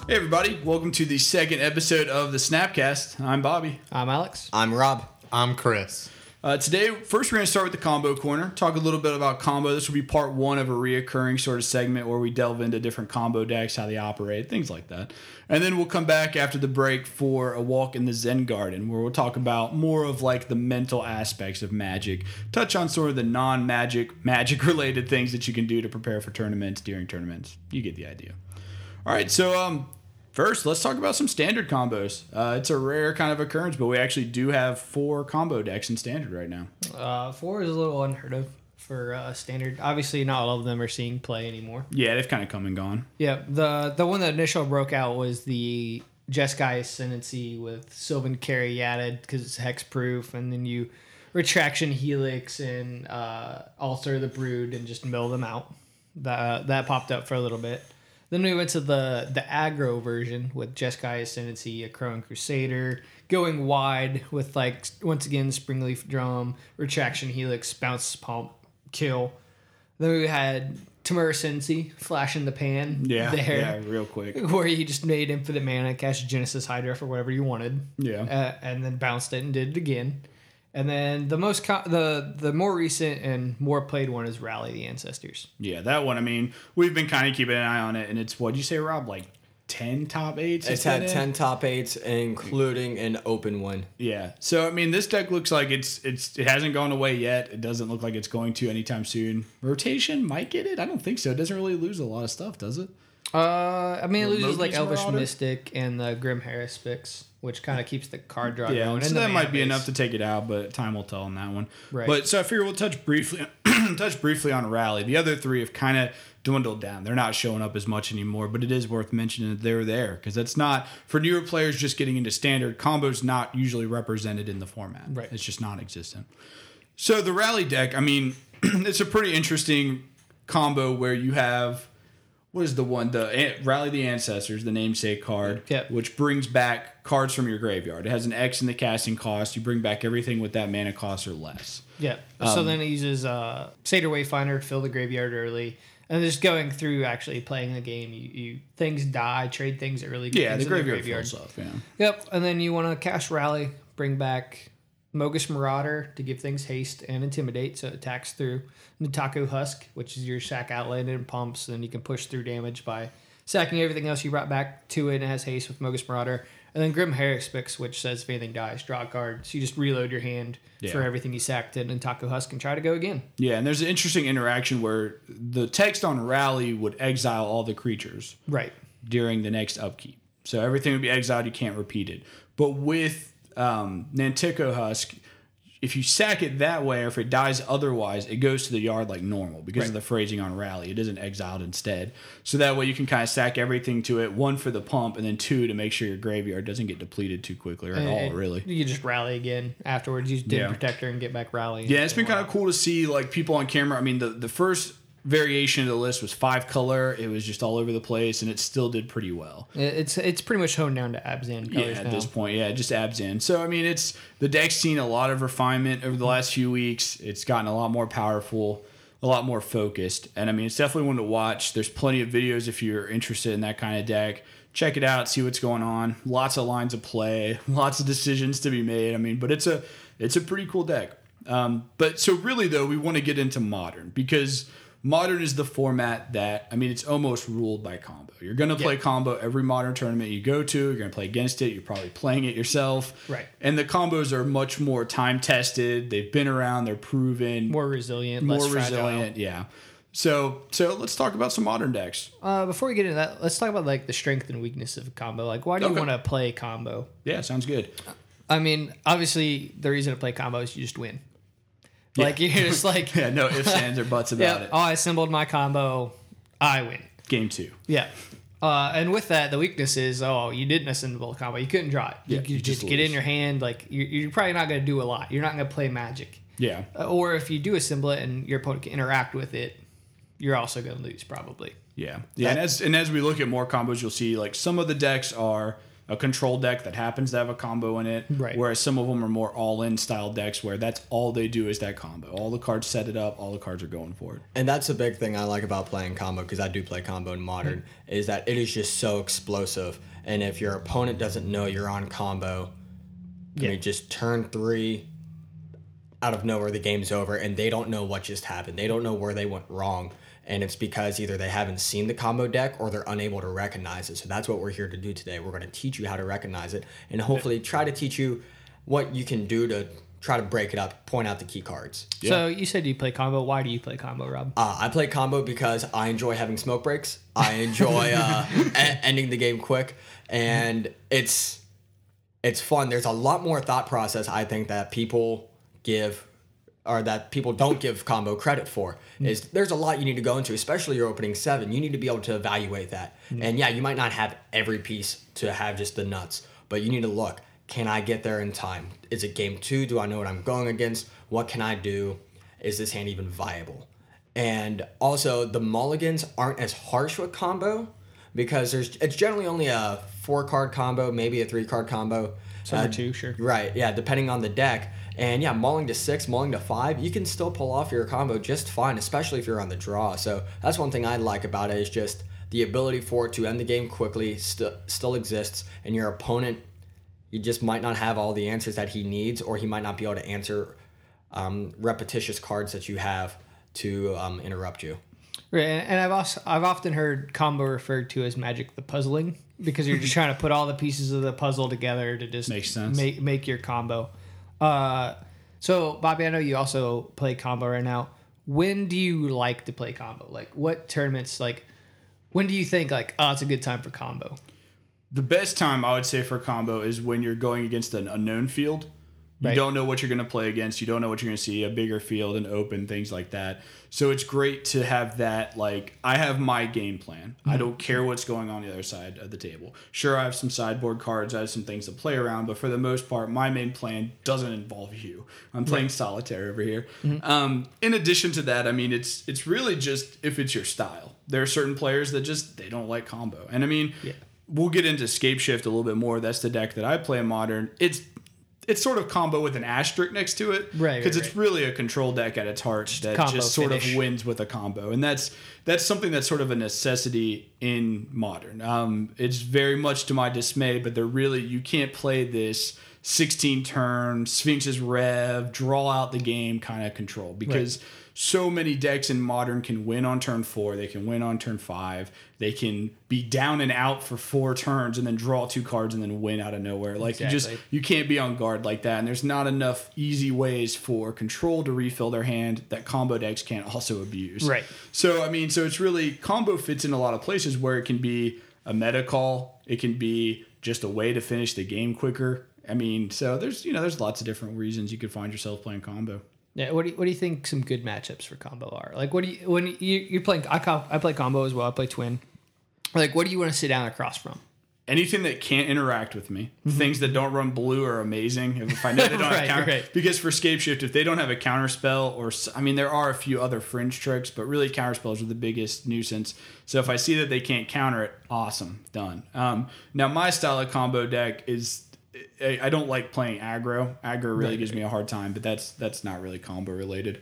Hey everybody, welcome to the second episode of the Snapcast. I'm Bobby. I'm Alex. I'm Rob. I'm Chris. Today, first we're going to start with the Combo Corner, talk a little bit about combo. This will be part one of a reoccurring sort of segment where we delve into different combo decks, how they operate, things like that. And then we'll come back after the break for a walk in the Zen Garden, where we'll talk about more of like the mental aspects of Magic, touch on sort of the non-Magic, Magic-related things that you can do to prepare for tournaments, during tournaments. You get the idea. All right, so first, let's talk about some standard combos. It's a rare kind of occurrence, but we actually do have 4 combo decks in standard right now. 4 is a little unheard of for standard. Obviously, not all of them are seeing play anymore. Yeah, they've kind of come and gone. Yeah, the one that initially broke out was the Jeskai Ascendancy with Sylvan Caryatid because it's hexproof, and then you Retraction Helix and Alter the Brood and just mill them out. That popped up for a little bit. Then we went to the aggro version with Jeskai Ascendancy, a Crowan Crusader, going wide with, like, once again, Springleaf Drum, Retraction Helix, Bounce Pump, Kill. Then we had Temur Ascendancy, Flash in the Pan. Yeah, real quick. Where you just made infinite mana, cast Genesis Hydra for whatever you wanted. Yeah. And then bounced it and did it again. And then the more recent and more played one is Rally the Ancestors. Yeah, that one, I mean, we've been kind of keeping an eye on it, and it's, what'd you say, Rob, like 10 top 8s? It's had 10 top 8s, including an open one. Yeah, so, I mean, this deck looks like it hasn't gone away yet. It doesn't look like it's going to anytime soon. Rotation might get it? I don't think so. It doesn't really lose a lot of stuff, does it? I mean, it loses like Elvish Marauder? Mystic and the Grim Heraspix, which kind of keeps the card draw going. Yeah, so and that the might be mana enough base. to take it out, but time will tell on that one. Right. But so I figure we'll touch briefly on Rally. The other 3 have kind of dwindled down. They're not showing up as much anymore, but it is worth mentioning that they're there because that's not for newer players just getting into standard. Combo's not usually represented in the format. Right. It's just non-existent. So the Rally deck, I mean, it's a pretty interesting combo where you have. What is the one? The Rally the Ancestors, the namesake card, Yep. which brings back cards from your graveyard. It has an X in the casting cost. You bring back everything with that mana cost or less. Yeah. So then it uses Satyr Wayfinder to fill the graveyard early. And just going through actually playing the game, you things die, trade things early. Yeah, things the in graveyard fills up. Yeah. Yep. And then you want to cast Rally, bring back Mogus Marauder to give things haste and intimidate, so it attacks through Nitaku Husk, which is your sack outland and pumps, and you can push through damage by sacking everything else you brought back to it, and it has haste with Mogus Marauder. And then Grim Heraspix, which says if anything dies, draw a card. So you just reload your hand for everything you sacked in Nitaku Husk and try to go again. Yeah, and there's an interesting interaction where the text on Rally would exile all the creatures Right. during the next upkeep. So everything would be exiled. You can't repeat it. But with Nantico Husk, if you sack it that way, or if it dies otherwise, it goes to the yard like normal because of the phrasing on Rally. It isn't exiled instead. So that way you can kind of sack everything to it, 1 for the pump, and then 2 to make sure your graveyard doesn't get depleted too quickly or at all, really. You just rally again afterwards. Use Dim Protector and get back Rally. Yeah, it's been kind of cool to see like people on camera. I mean, the first variation of the list was 5 color. It was just all over the place, and it still did pretty well. It's pretty much honed down to Abzan colors At now. this point, just Abzan. So I mean, the deck's seen a lot of refinement over the last few weeks. It's gotten a lot more powerful, a lot more focused, and I mean, it's definitely one to watch. There's plenty of videos if you're interested in that kind of deck. Check it out, see what's going on. Lots of lines of play, lots of decisions to be made. I mean, but it's a pretty cool deck. But so really though, we want to get into Modern because Modern is the format that, I mean, it's almost ruled by combo. You're going to play combo every Modern tournament you go to. You're going to play against it. You're probably playing it yourself. Right. And the combos are much more time-tested. They've been around. They're proven. More resilient, less fragile. Yeah. So let's talk about some Modern decks. Before we get into that, let's talk about like the strength and weakness of a combo. Like, why do you want to play combo? Yeah, sounds good. I mean, obviously, the reason to play combo is you just win. Like, you're just like... Yeah, no ifs, ands, or buts about it. Oh, I assembled my combo. I win. Game 2. Yeah. And with that, the weakness is, you didn't assemble a combo. You couldn't draw it. Yeah, you just get lose. in your hand. Like, you're probably not going to do a lot. You're not going to play Magic. Yeah. Or if you do assemble it and your opponent can interact with it, you're also going to lose, probably. Yeah. And as we look at more combos, you'll see like some of the decks are a control deck that happens to have a combo in it. Right. Whereas some of them are more all-in style decks where that's all they do is that combo. All the cards set it up. All the cards are going for it. And that's a big thing I like about playing combo, because I do play combo in Modern, is that it is just so explosive. And if your opponent doesn't know you're on combo, I mean, just turn 3, out of nowhere, the game's over, and they don't know what just happened. They don't know where they went wrong. And it's because either they haven't seen the combo deck or they're unable to recognize it. So that's what we're here to do today. We're going to teach you how to recognize it and hopefully try to teach you what you can do to try to break it up, point out the key cards. Yeah. So you said you play combo. Why do you play combo, Rob? I play combo because I enjoy having smoke breaks. I enjoy ending the game quick. And it's fun. There's a lot more thought process, I think, that people give or that people don't give combo credit for. Is there's a lot you need to go into, especially your opening 7. You need to be able to evaluate that. And yeah, you might not have every piece to have just the nuts, but you need to look, can I get there in time? Is it game 2? Do I know what I'm going against? What can I do? Is this hand even viable? And also, the mulligans aren't as harsh with combo because it's generally only a 4-card combo, maybe a 3-card combo. Some or 2, sure. Right, yeah, depending on the deck. And yeah, mulling to 6, mulling to 5, you can still pull off your combo just fine, especially if you're on the draw. So that's one thing I like about it, is just the ability for it to end the game quickly still exists, and your opponent, you just might not have all the answers that he needs, or he might not be able to answer repetitious cards that you have to interrupt you. Right, and I've often heard combo referred to as Magic the Puzzling, because you're just trying to put all the pieces of the puzzle together to just Makes sense. make your combo. So Bobby, I know you also play combo right now. When do you like to play combo? Like, what tournaments? Like, when do you think like, oh, it's a good time for combo? The best time I would say for combo is when you're going against an unknown field. You Right. don't know what you're going to play against. You don't know what you're going to see, a bigger field and open, things like that. So it's great to have that, like, I have my game plan. I don't care what's going on the other side of the table. Sure, I have some sideboard cards. I have some things to play around. But for the most part, my main plan doesn't involve you. I'm playing solitaire over here. In addition to that, I mean, it's really just if it's your style. There are certain players that just, they don't like combo. And I mean, we'll get into Scape Shift a little bit more. That's the deck that I play in Modern. It's sort of combo with an asterisk next to it, Right, Because right, it's really a control deck at its heart that combo just sort finish. of wins with a combo, and that's something that's sort of a necessity in Modern. It's very much to my dismay, but you can't play this 16 turn Sphinx's Rev, draw out the game kind of control, because so many decks in Modern can win on turn 4, they can win on turn 5, they can be down and out for 4 turns and then draw 2 cards and then win out of nowhere. Like you can't be on guard like that, and there's not enough easy ways for control to refill their hand that combo decks can't also abuse. Right. So I mean, so it's really, combo fits in a lot of places where it can be a meta call, it can be just a way to finish the game quicker. I mean, so there's lots of different reasons you could find yourself playing combo. Yeah, what do you think some good matchups for combo are? Like, when you're playing, I play combo as well. I play twin. Like, what do you want to sit down across from? Anything that can't interact with me, things that don't run blue are amazing. If I know they don't have counter, right. Because for Scape Shift, if they don't have a counter spell, or I mean, there are a few other fringe tricks, but really counter spells are the biggest nuisance. So if I see that they can't counter it, awesome, done. Now my style of combo deck is, I don't like playing aggro. Aggro really gives me a hard time, but that's not really combo related.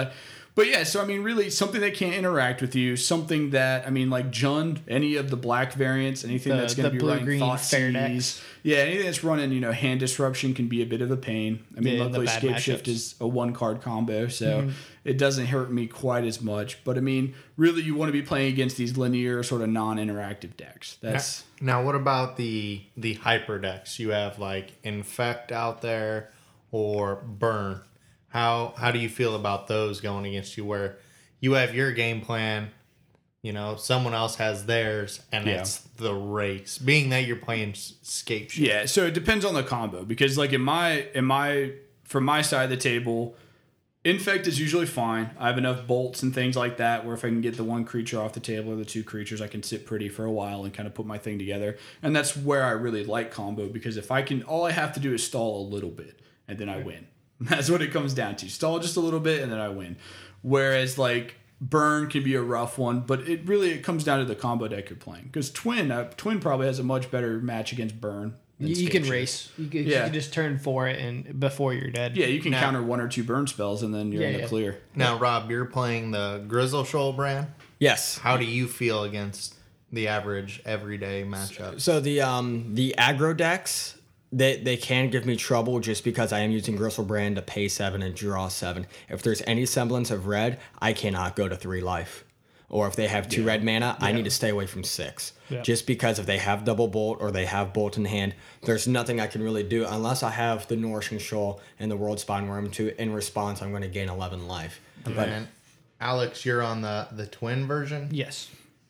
But yeah, so I mean, really something that can't interact with you, something that, I mean, like Jund, any of the black variants, anything that's going to be running Thoughtseize. Yeah, anything that's running, hand disruption can be a bit of a pain. I mean, luckily Scape Shift is a 1-card combo, so it doesn't hurt me quite as much. But I mean, really, you want to be playing against these linear, sort of non-interactive decks. That's now. What about the hyper decks? You have like Infect out there or Burn. How do you feel about those going against you, where you have your game plan, someone else has theirs, and it's the race, being that you're playing Scape Shift? Yeah, so it depends on the combo, because like from my side of the table, Infect is usually fine. I have enough bolts and things like that where if I can get the 1 creature off the table or the 2 creatures, I can sit pretty for a while and kind of put my thing together. And that's where I really like combo, because if all I have to do is stall a little bit and then I win. That's what it comes down to. Stall just a little bit and then I win. Whereas like Burn can be a rough one, but it comes down to the combo deck you're playing. Because Twin probably has a much better match against Burn. You can race. You can just turn for it and before you're dead. Yeah, you can counter 1 or 2 burn spells and then you're in the clear. Now, Rob, you're playing the Grizzle Shoal brand. Yes. How do you feel against the average everyday matchup? So the aggro decks, they can give me trouble just because I am using Gristle Brand to pay 7 and draw 7. If there's any semblance of red, I cannot go to 3 life. Or if they have 2 red mana, I need to stay away from 6. Yeah. Just because if they have double bolt or they have bolt in hand, there's nothing I can really do unless I have the Nourishing Shoal and the World Spine Worm to, in response, I'm going to gain 11 life. And Alex, you're on the Twin version? Yes.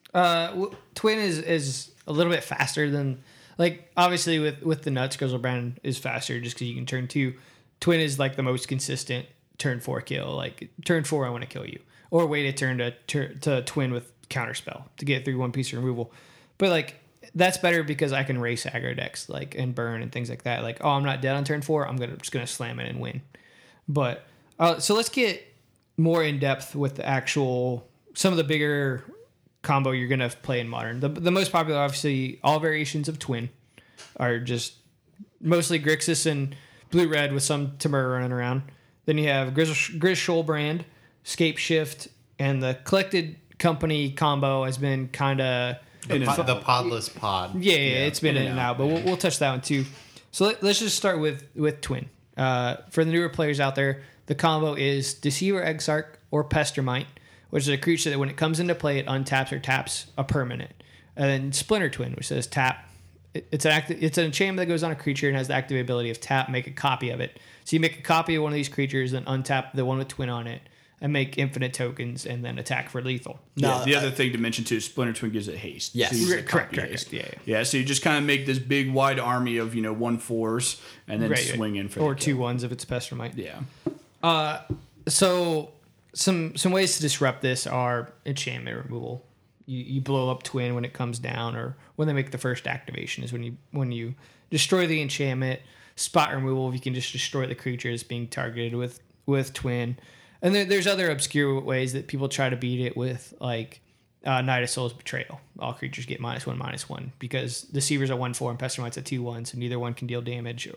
Twin is a little bit faster than, like, obviously with the Nuts, Grizzle Brand is faster just because you can turn 2. Twin is like the most consistent turn 4 kill. Like, turn 4, I want to kill you. Or wait a turn to Twin with Counterspell to get through 1-piece removal. But, like, that's better because I can race aggro decks, like, and burn and things like that. Like, oh, I'm not dead on turn 4, I'm just gonna slam it and win. But so let's get more in depth with the actual some of the bigger combo you're gonna play in Modern. The most popular, obviously, all variations of Twin are just mostly Grixis and blue-red with some Temur running around. Then you have Grizz Shoal Brand, Scape Shift, and the Collected Company combo has been kind of the podless pod. Yeah, it's been in and out, but we'll touch that one too. So let's just start with Twin. For the newer players out there, the combo is Deceiver Exarch or Pestermite, which is a creature that when it comes into play, it untaps or taps a permanent. And then Splinter Twin, which says tap. It's an enchantment that goes on a creature and has the active ability of tap, make a copy of it. So you make a copy of one of these creatures, then untap the one with Twin on it, and make infinite tokens, and then attack for lethal. No, the other thing to mention too is Splinter Twin gives it haste. Yes, so correct. Yeah. So you just kind of make this big wide army of 1/4s, and then swing in for or 2/1s if it's Pestermite. Yeah. So some ways to disrupt this are enchantment removal. You blow up Twin when it comes down, or when they make the first activation is when you destroy the enchantment. Spot removal, if you can just destroy the creatures being targeted with Twin. And there's other obscure ways that people try to beat it with, like Knight of Souls Betrayal. All creatures get -1/-1 because Deceiver's a 1/4 and Pestermite's a 2/1, so neither one can deal damage.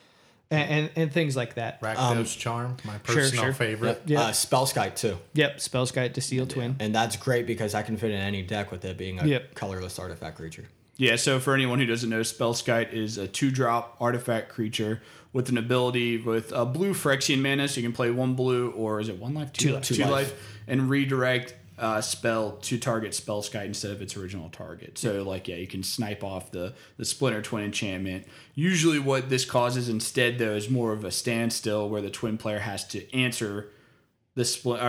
And things like that. Rakdos Charm, my personal favorite. Yep. Spellskite too. Yep, Spellskite to steal Twin. And that's great because I can fit in any deck with it being a colorless artifact creature. Yeah, so for anyone who doesn't know, Spellskite is a 2-drop artifact creature with an ability with a blue Phyrexian mana, so you can play 1 blue, or is it 1 life? 2 life, and redirect spell to target Spellskite instead of its original target. So, you can snipe off the Splinter Twin enchantment. Usually what this causes instead, though, is more of a standstill where the Twin player has to answer the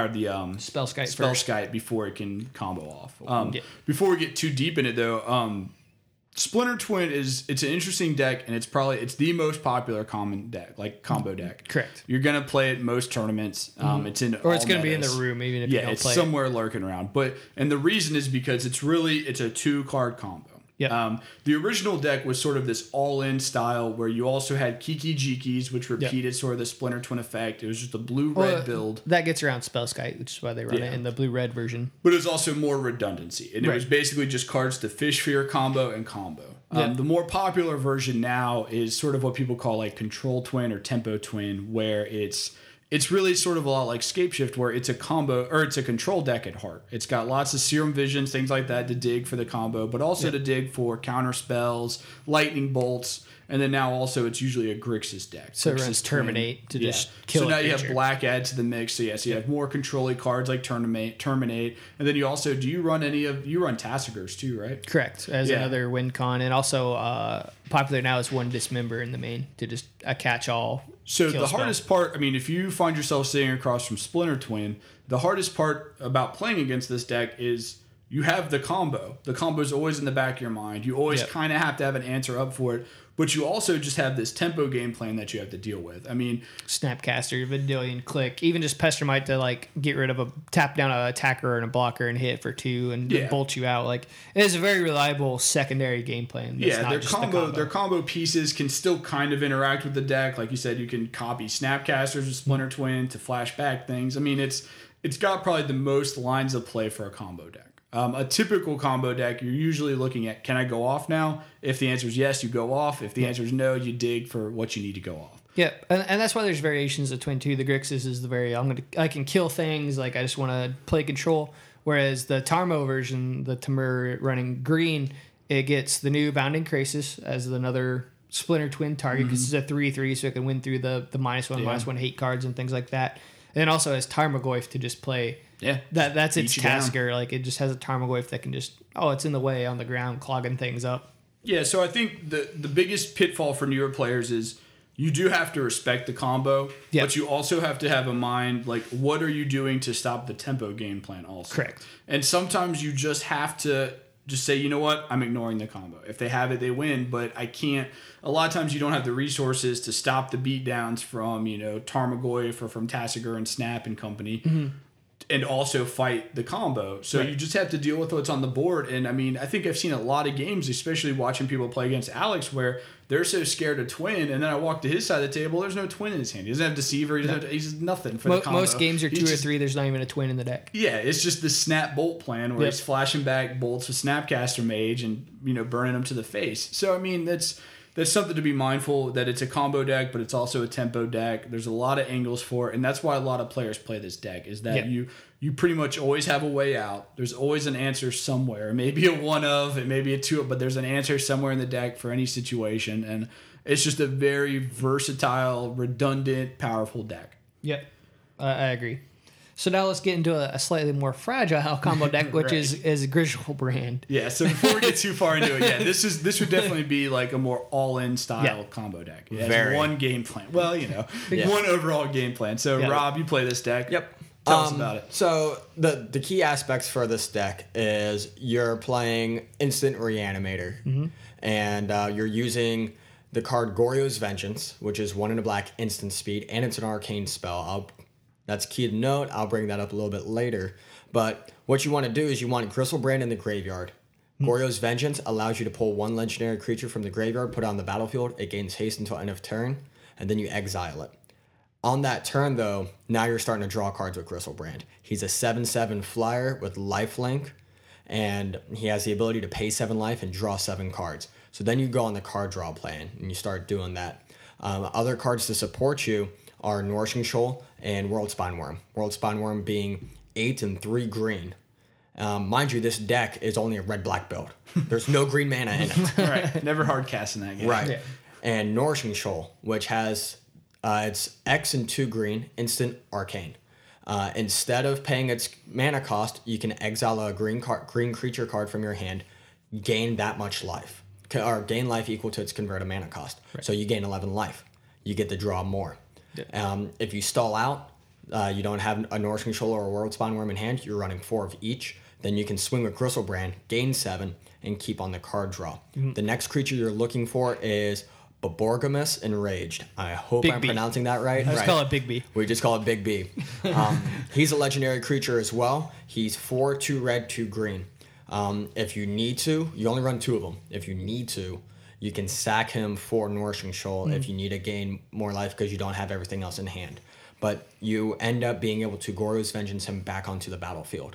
Spellskite before it can combo off. Before we get too deep in it, though, Splinter Twin it's an interesting deck, and it's the most popular common deck, like combo deck. Correct. You're gonna play it most tournaments. It's in or it's gonna be in the room even if you don't play it. Yeah, it's somewhere lurking around. And the reason is because it's a 2-card combo. Yeah. The original deck was sort of this all-in style where you also had Kiki Jikis, which repeated sort of the Splinter Twin effect. It was just a blue-red build. That gets around Spellskite, which is why they run it in the blue-red version. But it was also more redundancy. And it was basically just cards to Fish Fear combo and combo. The more popular version now is sort of what people call like Control Twin or Tempo Twin, where it's really sort of a lot like Scape Shift, where it's a combo, or it's a control deck at heart. It's got lots of Serum Visions, things like that to dig for the combo, but also to dig for counter spells, lightning bolts, and then now also it's usually a Grixis deck. So it runs Terminate to just kill. So now you have black add to the mix. So you have more control cards like Terminate, and then you also you run Tassigurs too, right? Correct, as another win con, and also popular now is one Dismember in the main to just a catch-all. So the hardest part, if you find yourself sitting across from Splinter Twin, the hardest part about playing against this deck is you have the combo. The combo is always in the back of your mind. You always kind of have to have an answer up for it. But you also just have this tempo game plan that you have to deal with. Snapcaster, Vendilion, Click, even just Pestermite to get rid of tap down an attacker and a blocker and hit for 2 and bolt you out. It is a very reliable secondary game plan. Their combo pieces can still kind of interact with the deck. Like you said, you can copy Snapcasters with Splinter Twin to flash back things. it's got probably the most lines of play for a combo deck. A typical combo deck, you're usually looking at, can I go off now? If the answer is yes, you go off. If the answer is no, you dig for what you need to go off. Yeah, and that's why there's variations between two. The Grixis is the very I can kill things, like I just want to play control. Whereas the Tarmo version, the Temur running green, it gets the new Bounding Krasis as another Splinter Twin target because it's a 3/3, so it can win through the -1/-1 hate cards and things like that. And then also has Tarmogoyf to just play. Yeah, that's its Beat you down. tasker. Like it just has a Tarmogoyf that can just it's in the way on the ground, clogging things up. Yeah, so I think the biggest pitfall for newer players is you do have to respect the combo, Yep. but you also have to have a mind, like, what are you doing to stop the tempo game plan also? Correct. And sometimes you just have to just say, you know what, I'm ignoring the combo. If they have it, they win, but I can't. A lot of times you don't have the resources to stop the beatdowns from, Tarmogoyf or from Tasigur and Snap and company. And also fight the combo. So you just have to deal with what's on the board. And I mean, I think I've seen a lot of games, especially watching people play against Alex, where they're so scared to twin. And then I walk to his side of the table, there's no twin in his hand. He doesn't have Deceiver. He doesn't have, he's nothing for the combo. Most games are He's 2 or just- 3. There's not even a twin in the deck. Yeah, it's just the snap bolt plan where Yep. he's flashing back bolts with Snapcaster Mage and, burning them to the face. So, I mean, that's something to be mindful that it's a combo deck, but it's also a tempo deck. There's a lot of angles for it, and that's why a lot of players play this deck, is that you pretty much always have a way out. There's always an answer somewhere. It may be a one of, it may be a two of, but there's an answer somewhere in the deck for any situation, and it's just a very versatile, redundant, powerful deck. Yep, I agree. So now let's get into a slightly more fragile combo deck, which is Griselbrand. Yeah, so before we get too far into it, this would definitely be like a more all-in style combo deck. It has Very. one game plan. Well, one overall game plan. So, Rob, you play this deck. Yep. Tell us about it. So the key aspects for this deck is you're playing Instant Reanimator, and you're using the card Goryo's Vengeance, which is 1 in a black instant speed, and it's an arcane spell. That's key to note. I'll bring that up a little bit later. But what you want to do is you want Griselbrand in the graveyard. Goryo's Vengeance allows you to pull 1 legendary creature from the graveyard, put it on the battlefield. It gains haste until end of turn, and then you exile it. On that turn, though, now you're starting to draw cards with Griselbrand. He's a 7/7 flyer with lifelink, and he has the ability to pay 7 life and draw 7 cards. So then you go on the card draw plan, and you start doing that. Other cards to support you are Nourishing Shoal and World Spineworm. World Spineworm being 8 and 3 green. Mind you, this deck is only a red-black build. There's no green mana in it. Right. Never hard casting that game. Right. Yeah. And Nourishing Shoal, which has it's X and 2 green, instant arcane. Instead of paying its mana cost, you can exile a green creature card from your hand, gain that much life, or gain life equal to its converted mana cost. Right. So you gain 11 life. You get to draw more. Yeah. If you stall out, you don't have a Nourishing Shoal or a World Spineworm in hand, you're running 4 of each. Then you can swing with Griselbrand, gain 7, and keep on the card draw. Mm-hmm. The next creature you're looking for is Baborgamus Enraged. I hope I'm pronouncing that right. Let's call it Big B. We just call it Big B. He's a legendary creature as well. He's 4, 2 red, 2 green. If you need to, you only run 2 of them. If you need to, you can sack him for Nourishing Shoal if you need to gain more life because you don't have everything else in hand. But you end up being able to Goryo's Vengeance him back onto the battlefield.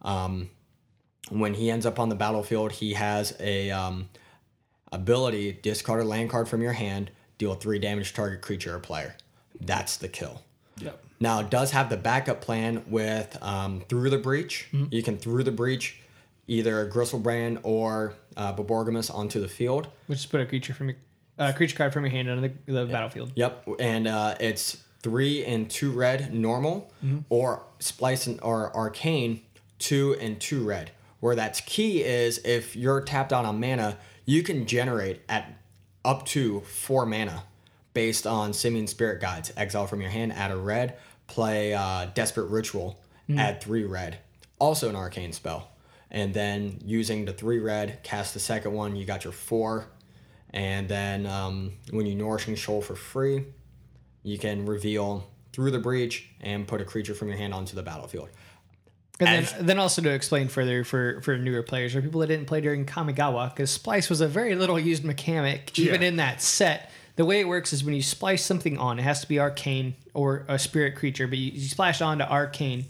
When he ends up on the battlefield, he has a ability, discard a land card from your hand, deal 3 damage to target creature or player. That's the kill. Yep. Now, it does have the backup plan with Through the Breach. Mm-hmm. You can Through the Breach either Griselbrand or Baborgamus onto the field. Which is put a creature card from your hand on the battlefield. Yep, and it's 3 and 2 red normal, or Splice or Arcane 2 and 2 red. Where that's key is if you're tapped out on mana, you can generate at up to 4 mana based on Simian Spirit Guides. Exile from your hand, add a red, play Desperate Ritual, add 3 red. Also an arcane spell. And then using the 3 red, cast the second one, you got your 4. And then when you Nourishing Shoal for free, you can reveal Through the Breach and put a creature from your hand onto the battlefield. And then also to explain further for newer players or people that didn't play during Kamigawa, because Splice was a very little used mechanic, even in that set. The way it works is when you splice something on, it has to be arcane or a spirit creature, but you splash onto arcane.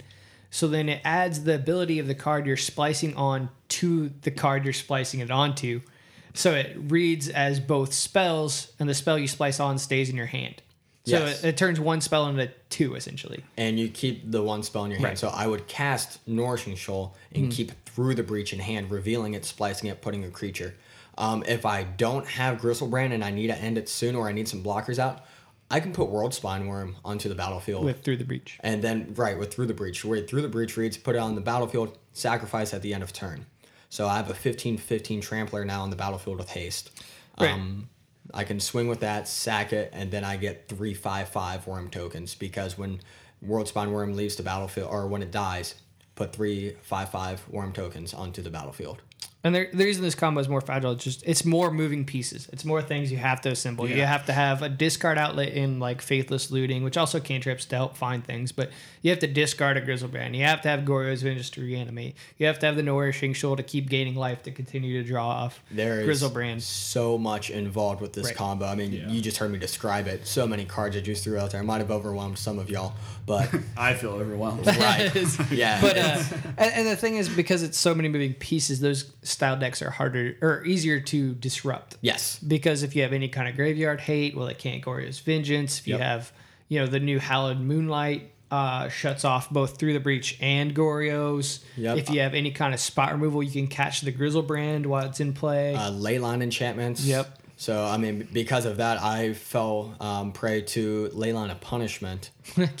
So then it adds the ability of the card you're splicing on to the card you're splicing it onto. So it reads as both spells, and the spell you splice on stays in your hand. So Yes. it turns one spell into two, essentially. And you keep the one spell in your hand. Right. So I would cast Nourishing Shoal and keep Through the Breach in hand, revealing it, splicing it, putting a creature. If I don't have Gristlebrand and I need to end it soon, or I need some blockers out, I can put World Spineworm onto the battlefield. With Through the Breach. And then, with Through the Breach. Where Through the Breach reads, put it on the battlefield, sacrifice at the end of turn. So I have a 15/15 Trampler now on the battlefield with haste. Right. I can swing with that, sack it, and then I get 3/5/5 worm tokens, because when World Spine Worm leaves the battlefield, or when it dies, put 3/5/5 worm tokens onto the battlefield. And the reason this combo is more fragile is just it's more moving pieces. It's more things you have to assemble. Yeah. You have to have a discard outlet in like Faithless Looting, which also cantrips to help find things, but you have to discard a Grizzlebrand. You have to have Goryo's Vengeance to reanimate. You have to have the Nourishing Shoal to keep gaining life to continue to draw off There is Grizzlebrand. so much involved with this Right. combo. I mean, Yeah. you just heard me describe it. So many cards I just threw out there. I might have overwhelmed some of y'all, but I feel overwhelmed. right, yeah. But and the thing is, because it's so many moving pieces, those style decks are harder or easier to disrupt. yes, Because if you have any kind of graveyard hate, well, it can't Goryo's Vengeance. If you Yep. have, the new Hallowed Moonlight shuts off both Through the Breach and Goryo's. Yep. If you have any kind of spot removal, you can catch the Grizzlebrand while it's in play. Leyline enchantments. Yep. So I mean, because of that, I fell prey to Leyline of Punishment.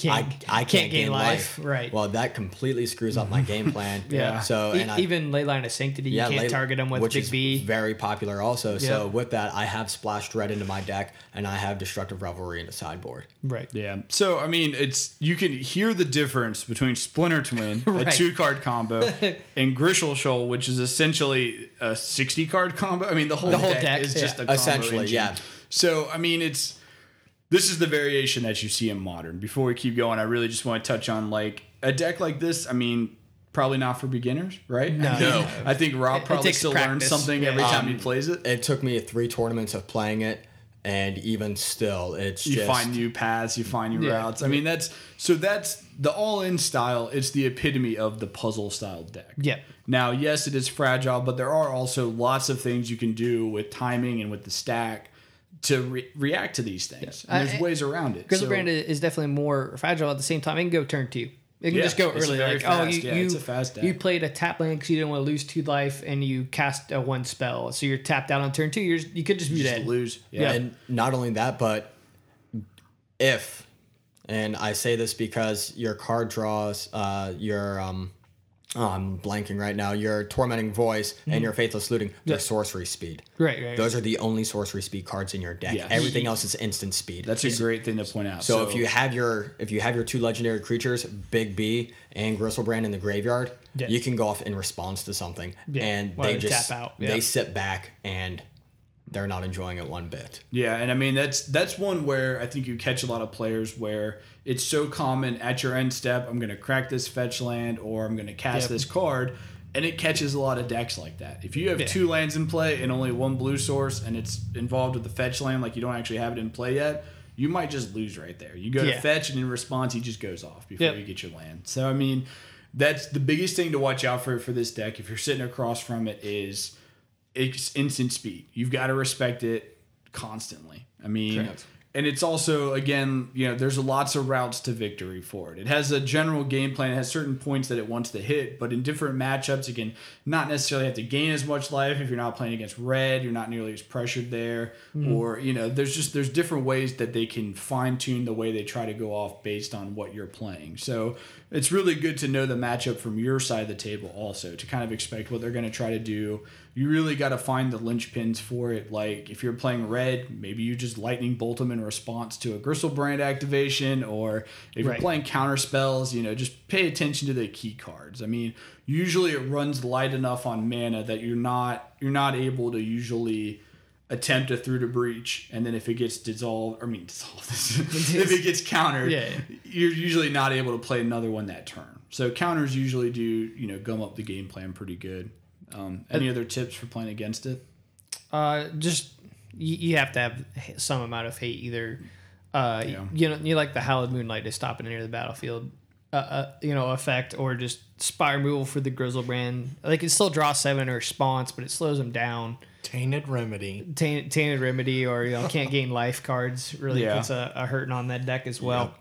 I can't gain life. Right. Well, that completely screws up my game plan. Yeah. So and I, even Leyline of Sanctity, you can't target them with which Big is B. very popular also. So Yep. with that, I have Splash Dread into my deck, and I have Destructive Revelry in the sideboard. Right. Yeah. So I mean, you can hear the difference between Splinter Twin, Right. a 2-card combo, and Grishel Shoal, which is essentially a 60-card combo. I mean, the whole deck is just a combo Essentially, engine. yeah. So I mean, this is the variation that you see in Modern. Before we keep going, I really just want to touch on like a deck like this. I mean, probably not for beginners, right? No. I think Rob It probably takes still learns practice. something every time he plays it. It took me 3 tournaments of playing it, and even still, it's You just find new paths, you find new Yeah. routes. I mean, that's the all-in style. It's the epitome of the puzzle style deck. Yep. Now, yes, it is fragile, but there are also lots of things you can do with timing and with the stack to react to these things. And there's ways around it. Grizzlebrand is definitely more fragile. At the same time, it can go turn 2. It can Yeah, just go it's early. very Like, fast. Yeah, it's a fast deck. you played a tap land because you didn't want to lose 2 life, and you cast a 1 spell. So you're tapped out on turn 2. You could just be you just dead. lose. Yeah. And not only that, but if, and I say this because your card draws, I'm blanking right now, your Tormenting Voice and your Faithless Looting, they're sorcery speed. Right. Those are the only sorcery speed cards in your deck. Yes. Everything else is instant speed. That's a great thing to point out. So if you have your 2 legendary creatures, Big B and Gristlebrand in the graveyard, Yeah. you can go off in response to something, Yeah, and while they they just tap out. they Yeah. sit back and they're not enjoying it one bit. Yeah, and I mean that's one where I think you catch a lot of players where it's so common at your end step, I'm going to crack this fetch land or I'm going to cast Yep. this card, and it catches a lot of decks like that. If you have 2 lands in play and only 1 blue source and it's involved with the fetch land, like you don't actually have it in play yet, you might just lose right there. You go to Yeah. fetch and in response he just goes off before Yep. you get your land. So I mean, that's the biggest thing to watch out for this deck if you're sitting across from it is it's instant speed. You've got to respect it constantly. I mean, Correct. and it's also, again, there's lots of routes to victory for it. It has a general game plan. It has certain points that it wants to hit, but in different matchups, it can not necessarily have to gain as much life. If you're not playing against red, you're not nearly as pressured there. Or, there's different ways that they can fine tune the way they try to go off based on what you're playing. So it's really good to know the matchup from your side of the table also to kind of expect what they're going to try to do. You really got to find the linchpins for it. Like if you're playing red, maybe you just lightning bolt them in response to a Gristlebrand activation, or if you're Right. playing counter spells, just pay attention to the key cards. I mean, usually it runs light enough on mana that you're not able to usually attempt a Through the Breach, and then if it gets dissolved, if it gets countered, Yeah. you're usually not able to play another one that turn. So counters usually do gum up the game plan pretty good. Any other tips for playing against it? Just you have to have some amount of hate either. You like the Hallowed Moonlight to stop it near the battlefield. effect, or just spire removal for the Grizzlebrand. They can still draw 7 or response, but it slows them down. Tainted Remedy. Tainted Remedy, or can't gain life cards really puts a hurting on that deck as well.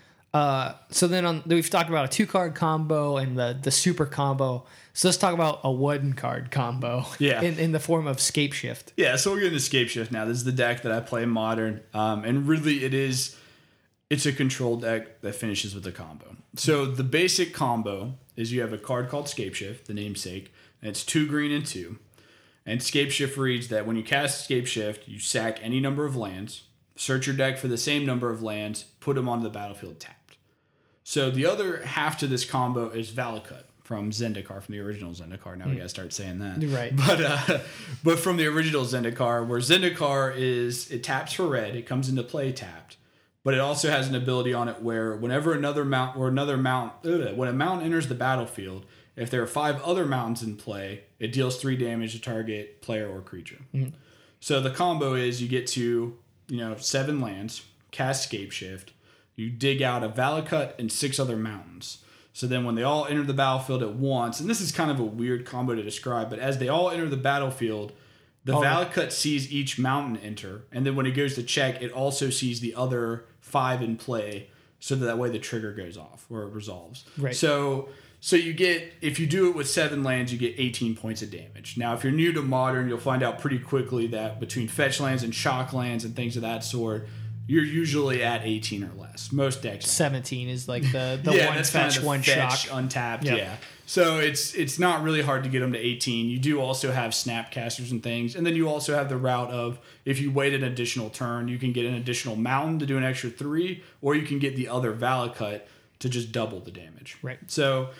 So then we've talked about a 2-card combo and the super combo. So let's talk about a 1-card combo. Yeah. In the form of Scape Shift. Yeah, so we're getting to Scape Shift now. This is the deck that I play in Modern, and really it's a control deck that finishes with a combo. So the basic combo is you have a card called Scape Shift, the namesake, and it's 2 green and 2. And Scape Shift reads that when you cast Scape Shift, you sack any number of lands, search your deck for the same number of lands, put them onto the battlefield tapped. So the other half to this combo is Valakut from Zendikar, from the original Zendikar. Now we gotta start saying that. Right. But from the original Zendikar, where Zendikar it taps for red, it comes into play tapped. But it also has an ability on it where whenever when a mountain enters the battlefield, if there are 5 other mountains in play, it deals 3 damage to target player or creature. Mm-hmm. So the combo is you get to 7 lands, cast Scape Shift, you dig out a Valakut and 6 other mountains. So then when they all enter the battlefield at once, and this is kind of a weird combo to describe, but as they all enter the battlefield, the Valakut sees each mountain enter, and then when it goes to check, it also sees the other 5 in play, so that way the trigger goes off or it resolves. Right. So you get, if you do it with 7 lands, you get 18 points of damage. Now, if you're new to Modern, you'll find out pretty quickly that between fetch lands and shock lands and things of that sort, you're usually at 18 or less. Most decks. 17 is like the yeah, one fetch, one fetch, shock. untapped, Yep. yeah. So it's not really hard to get them to 18. You do also have Snapcasters and things. And then you also have the route of, if you wait an additional turn, you can get an additional mountain to do an extra 3, or you can get the other Valakut to just double the damage. Right. So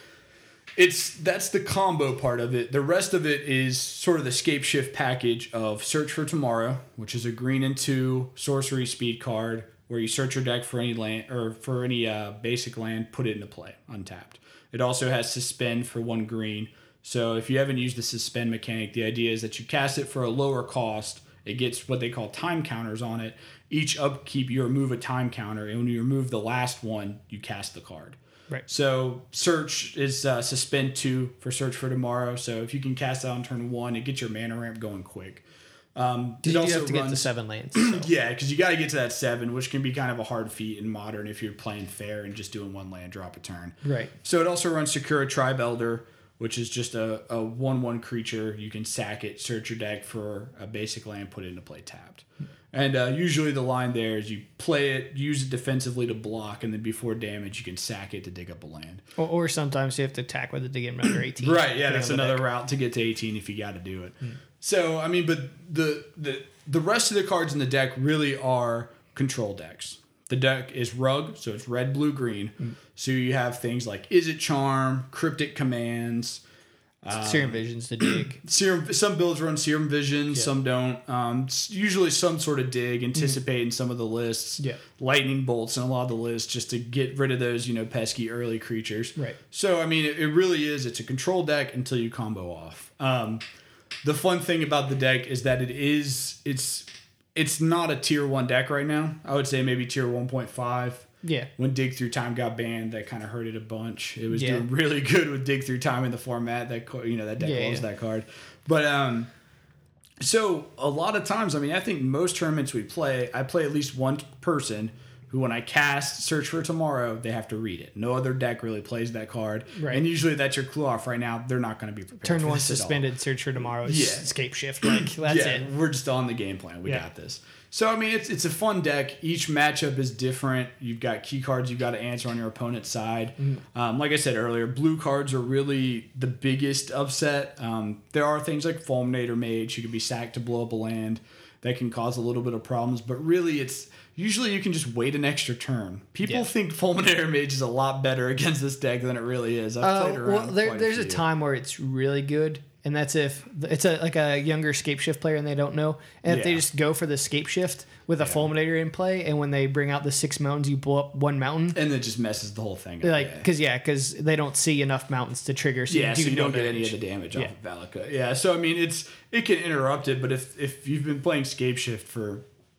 that's the combo part of it. The rest of it is sort of the Scape Shift package of Search for Tomorrow, which is a green and 2 sorcery speed card where you search your deck for any land or for any basic land, put it into play untapped. It also has Suspend for 1 green. So if you haven't used the Suspend mechanic, the idea is that you cast it for a lower cost. It gets what they call time counters on it. Each upkeep, you remove a time counter, and when you remove the last one, you cast the card. Right. So Search is Suspend 2 for Search for Tomorrow. So if you can cast that on turn 1, it gets your mana ramp going quick. You have to get to 7 lands. So. Yeah, because you got to get to that 7, which can be kind of a hard feat in Modern if you're playing fair and just doing 1 land drop a turn. Right. So it also runs Sakura Tribe Elder, which is just a 1/1 creature. You can sack it, search your deck for a basic land, put it into play tapped. And usually the line there is you play it, use it defensively to block, and then before damage you can sack it to dig up a land. Or sometimes you have to attack with it to get them under 18. Right, yeah, that's another route to get to 18 if you got to do it. So, I mean, but the rest of the cards in the deck really are control decks. The deck is Rug, so it's red, blue, green. So you have things like Izzet Charm, Cryptic Commands, Serum Visions to dig. Some builds run Serum Visions, Yeah. some don't. Usually some sort of dig, anticipate in some of the lists. Yeah. Lightning Bolts in a lot of the lists just to get rid of those, pesky early creatures. Right. So, I mean, it really is. It's a control deck until you combo off. The fun thing about the deck is that it's not a tier 1 deck right now. I would say maybe tier 1.5. Yeah. When Dig Through Time got banned, that kind of hurt it a bunch. It was doing really good with Dig Through Time in the format. That deck loves that card. But so a lot of times, I mean, I think most tournaments I play at least one person who, when I cast Search for Tomorrow, they have to read it. No other deck really plays that card. Right. And usually that's your clue off. Right now, they're not going to be prepared. Turn for 1 this at all. suspended, Search for Tomorrow, Escape Shift. That's it. We're just on the game plan. We got this. So, I mean, it's a fun deck. Each matchup is different. You've got key cards you've got to answer on your opponent's side. Like I said earlier, blue cards are really the biggest upset. There are things like Fulminator Mage, who can be sacked to blow up a land. That can cause a little bit of problems. But really, usually you can just wait an extra turn. People think Fulminator Mage is a lot better against this deck than it really is. I've played around. Well, there's a time where it's really good. And that's if it's like a younger Scape Shift player and they don't know. And if they just go for the Scape Shift with a Fulminator in play, and when they bring out the 6 mountains, you blow up 1 mountain. And it just messes the whole thing up. Like, because they don't see enough mountains to trigger. So so you don't get any of the damage off of Valakut. Yeah, so I mean, it can interrupt it, but if you've been playing Scape Shift for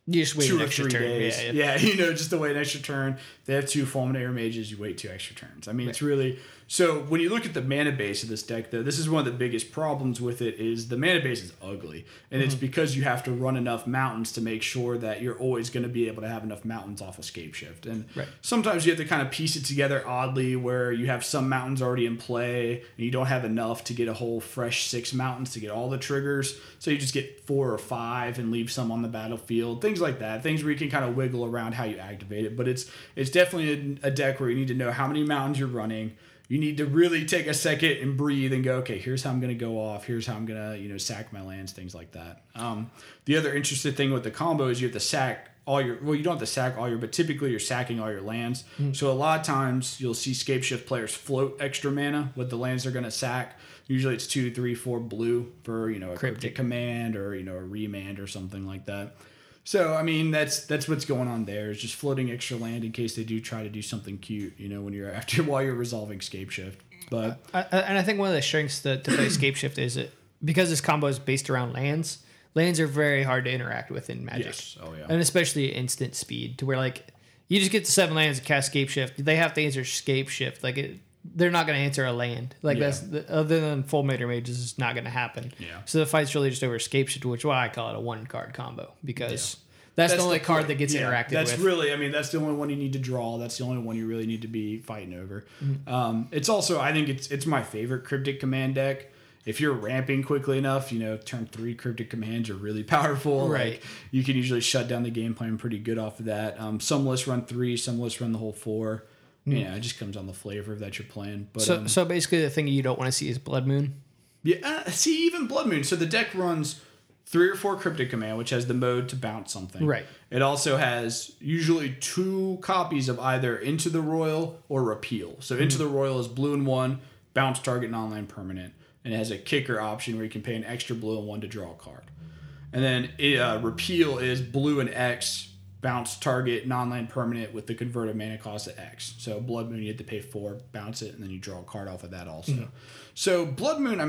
You just wait 2 an or extra 3 turn. days. Yeah. Just to wait an extra turn. They have 2 Fulminator mages, you wait 2 extra turns. I mean, it's really... So when you look at the mana base of this deck, though, this is one of the biggest problems with it is the mana base is ugly. And it's because you have to run enough mountains to make sure that you're always going to be able to have enough mountains off Escape Shift. And sometimes you have to kind of piece it together oddly where you have some mountains already in play and you don't have enough to get a whole fresh 6 mountains to get all the triggers. So you just get 4 or 5 and leave some on the battlefield. Things like that. Things where you can kind of wiggle around how you activate it. But it's definitely a deck where you need to know how many mountains you're running. You need to really take a second and breathe and go, okay, here's how I'm going to go off. Here's how I'm going to, sack my lands, things like that. The other interesting thing with the combo is you have to sack all your, well, you don't have to sack all your, but typically you're sacking all your lands. So a lot of times you'll see Scape Shift players float extra mana with the lands they're going to sack. Usually it's 2, 3, 4 blue for, a Cryptic Command or, a Remand or something like that. So, I mean, that's what's going on there is just floating extra land in case they do try to do something cute, when you're while you're resolving Scape Shift. But and I think one of the strengths to play Scape Shift is because this combo is based around lands. Lands are very hard to interact with in Magic. Yes. Oh, yeah. And especially instant speed to where you just get to 7 lands and cast Scape Shift. They have to answer Scape Shift. They're not going to answer a land. That's other than Fulminator Mages, is not going to happen. Yeah. So the fight's really just over Scape Shift, which is why I call it a 1-card combo because that's the only card that gets interacted that's with. Really, that's the only one you need to draw. That's the only one you really need to be fighting over. It's also, I think it's my favorite Cryptic Command deck. If you're ramping quickly enough, turn 3 Cryptic Commands are really powerful. Right. You can usually shut down the game plan pretty good off of that. Some lists run 3, some lists run the whole 4. Yeah, it just comes on the flavor that you're playing. But so basically, the thing you don't want to see is Blood Moon. Yeah, see, even Blood Moon. So the deck runs 3 or 4 Cryptic Command, which has the mode to bounce something. Right. It also has usually 2 copies of either Into the Royal or Repeal. So Into the Royal is blue and 1, bounce target non-land permanent, and it has a kicker option where you can pay an extra blue and 1 to draw a card. And then Repeal is blue and X, bounce target non-land permanent with the converted mana cost at X. So Blood Moon, you have to pay 4, bounce it, and then you draw a card off of that also. So Blood Moon,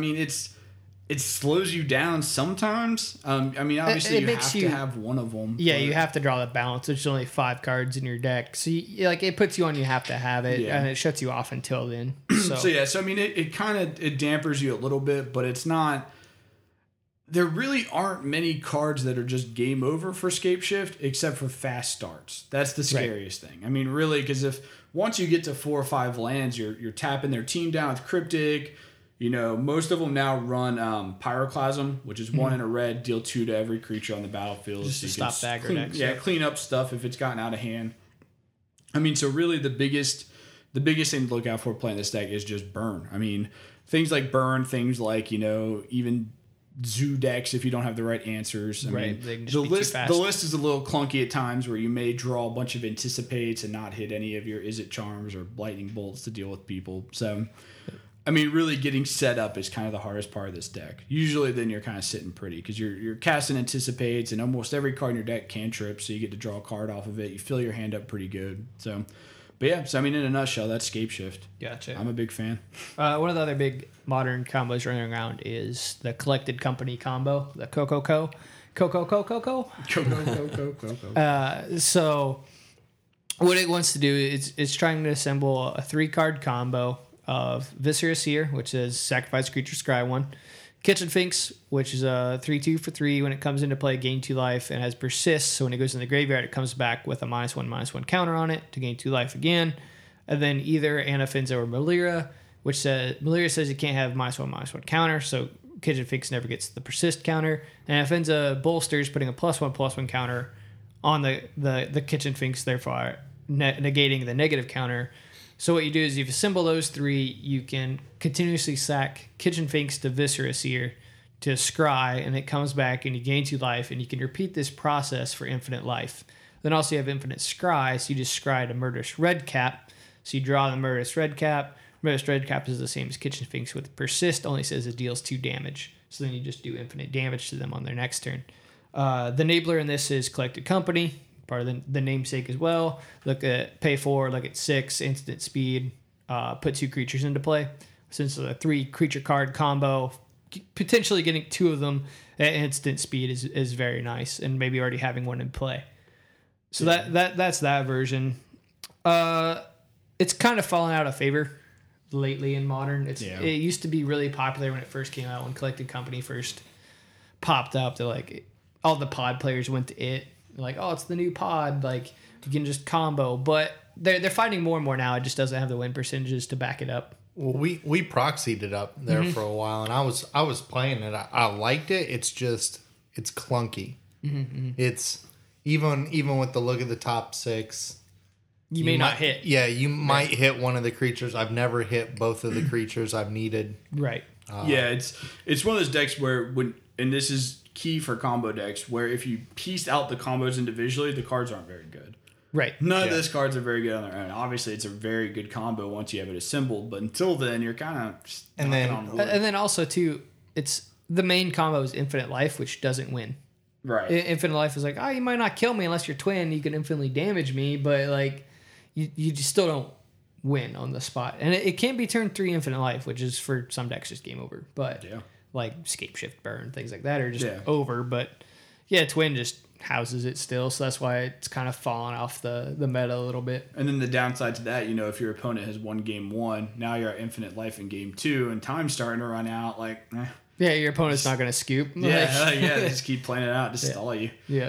it slows you down sometimes. Obviously you have to have one of them. Yeah, you have to draw the balance. There's only 5 cards in your deck, so it puts you on. You have to have it, and it shuts you off until then. So it kind of dampers you a little bit, but it's not. There really aren't many cards that are just game over for Scape Shift, except for fast starts. That's the scariest thing. Really, because if once you get to 4 or 5 lands, you're tapping their team down with Cryptic. Most of them now run Pyroclasm, which is 1 in a red, deal 2 to every creature on the battlefield. Just to stop the aggro decks. Yeah, clean up stuff if it's gotten out of hand. So really the biggest thing to look out for playing this deck is just burn. Things like burn, things like, even zoo decks if you don't have the right answers. They can just the list is a little clunky at times where you may draw a bunch of Anticipates and not hit any of your Is It Charms or Lightning Bolts to deal with people. So really getting set up is kind of the hardest part of this deck. Usually then you're kind of sitting pretty because you're casting Anticipates and almost every card in your deck cantrips, so you get to draw a card off of it. You fill your hand up pretty good. So, but yeah, in a nutshell, that's Scape Shift. Gotcha. I'm a big fan. One of the other big modern combos running around is the Collected Company combo, the Coco. So what it wants to do is it's trying to assemble a 3-card combo of Viscera Seer, which is sacrifice creature, scry 1. Kitchen Finks, which is a 3/2 for 3. When it comes into play, gain 2 life and has persist. So when it goes in the graveyard, it comes back with a -1/-1 counter on it to gain 2 life again. And then either Anafinza or Melira, which Melira says you can't have -1/-1 counter. So Kitchen Finks never gets the persist counter. And Anafinza bolsters, putting a +1/+1 counter on the Kitchen Finks, therefore negating the negative counter. So what you do is you assemble those 3, you can continuously sack Kitchen Finks to Viscera Seer to scry, and it comes back and you gain 2 life, and you can repeat this process for infinite life. Then also you have infinite scry, so you just scry to Murderous Redcap. So you draw the Murderous Redcap. Murderous Redcap is the same as Kitchen Finks with persist, only says it deals 2 damage. So then you just do infinite damage to them on their next turn. The enabler in this is Collected Company, part of the namesake as well. Look at pay 4, look at 6, instant speed, put 2 creatures into play. Since it's a 3 creature card combo, potentially getting 2 of them at instant speed is very nice, and maybe already having one in play. So that's that version. It's kind of fallen out of favor lately in Modern. It used to be really popular when it first came out, when Collected Company first popped up. They're like, all the pod players went to it. They're like, oh, it's the new pod. Like, you can just combo. But they're finding more and more now. It just doesn't have the win percentages to back it up. Well, we proxied it up there for a while, and I was playing it. I liked it. It's clunky. It's even with the look at the top 6. You may not hit. Yeah, you might hit one of the creatures. I've never hit both of the creatures I've needed. Right. It's one of those decks where and this is key for combo decks, where if you piece out the combos individually, the cards aren't very good. Right. None of those cards are very good on their own. Obviously, it's a very good combo once you have it assembled, but until then, you're kind of and then also too, it's the main combo is Infinite Life, which doesn't win. Right. Infinite Life is like, oh, you might not kill me unless you're twin. You can infinitely damage me, but like, you just still don't win on the spot. And it can be turn 3 Infinite Life, which is for some decks just game over. But like Scape Shift Burn, things like that are just over. But yeah, twin just houses it still, so that's why it's kind of fallen off the meta a little bit. And then the downside to that, if your opponent has won game 1, now you're at Infinite Life in game 2, and time's starting to run out. Like, yeah, your opponent's not going to scoop. They just keep playing it out to stall you. Yeah.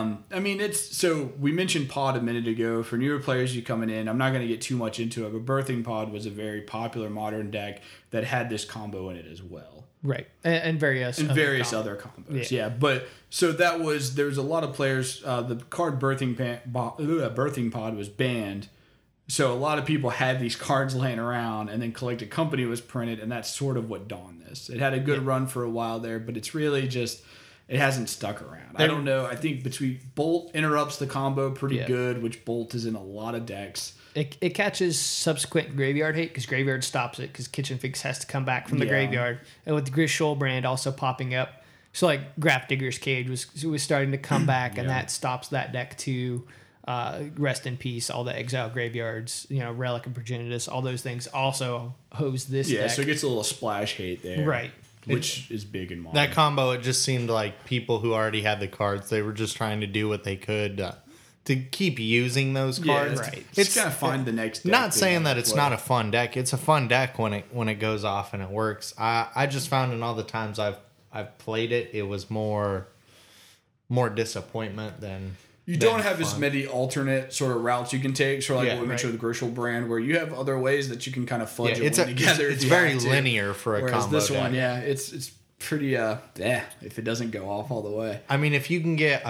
So we mentioned pod a minute ago. For newer players you coming in, I'm not going to get too much into it, but Birthing Pod was a very popular Modern deck that had this combo in it as well. Right, and various other combos. Yeah, but so there's a lot of players. The card Birthing Pod was banned, so a lot of people had these cards laying around, and then Collected Company was printed, and that's sort of what dawned this. It had a good run for a while there, but it's really just it hasn't stuck around. I don't know. I think between Bolt interrupts the combo pretty good, which Bolt is in a lot of decks. It catches subsequent graveyard hate because graveyard stops it because Kitchen Finks has to come back from the graveyard. And with the Grishol brand also popping up, so like Graph Digger's Cage was starting to come back, and that stops that deck too. Rest in peace, all the exile graveyards, Relic and Progenitus, all those things also hose this deck. Yeah, so it gets a little splash hate there. Right. Which is big in Modern. That combo, it just seemed like people who already had the cards, they were just trying to do what they could to keep using those cards. Right. It's got to find the next deck. Not saying that it's not a fun deck. It's a fun deck when it goes off and it works. I just found in all the times I've played it, it was more disappointment than you don't have as many alternate sort of routes you can take. Sort of like what we mentioned with the Grishol brand, where you have other ways that you can kind of fudge it together. It's very linear for a combo this deck. one, it's pretty if it doesn't go off all the way. I mean, if you can get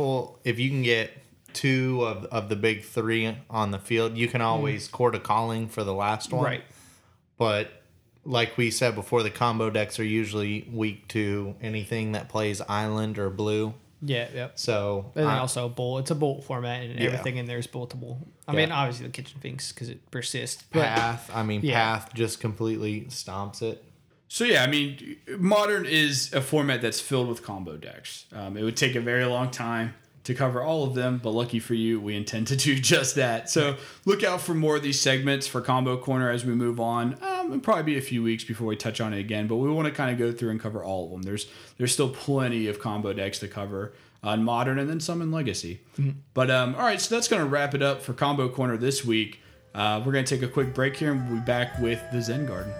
2 of the big 3 on the field, you can always Court of Calling for the last one. Right. But like we said before, the combo decks are usually weak to anything that plays island or blue. Yeah, yep. So and then also Bolt. It's a Bolt format, and everything in there is boltable. I mean, obviously the Kitchen Finks because it persists. Path. Path just completely stomps it. So Modern is a format that's filled with combo decks. It would take a very long time to cover all of them, but lucky for you, we intend to do just that. So look out for more of these segments for Combo Corner as we move on. It'll probably be a few weeks before we touch on it again, but we want to kind of go through and cover all of them. There's still plenty of combo decks to cover on Modern and then some in Legacy. Mm-hmm. But all right, so that's going to wrap it up for Combo Corner this week. We're going to take a quick break here, and we'll be back with the Zen Garden.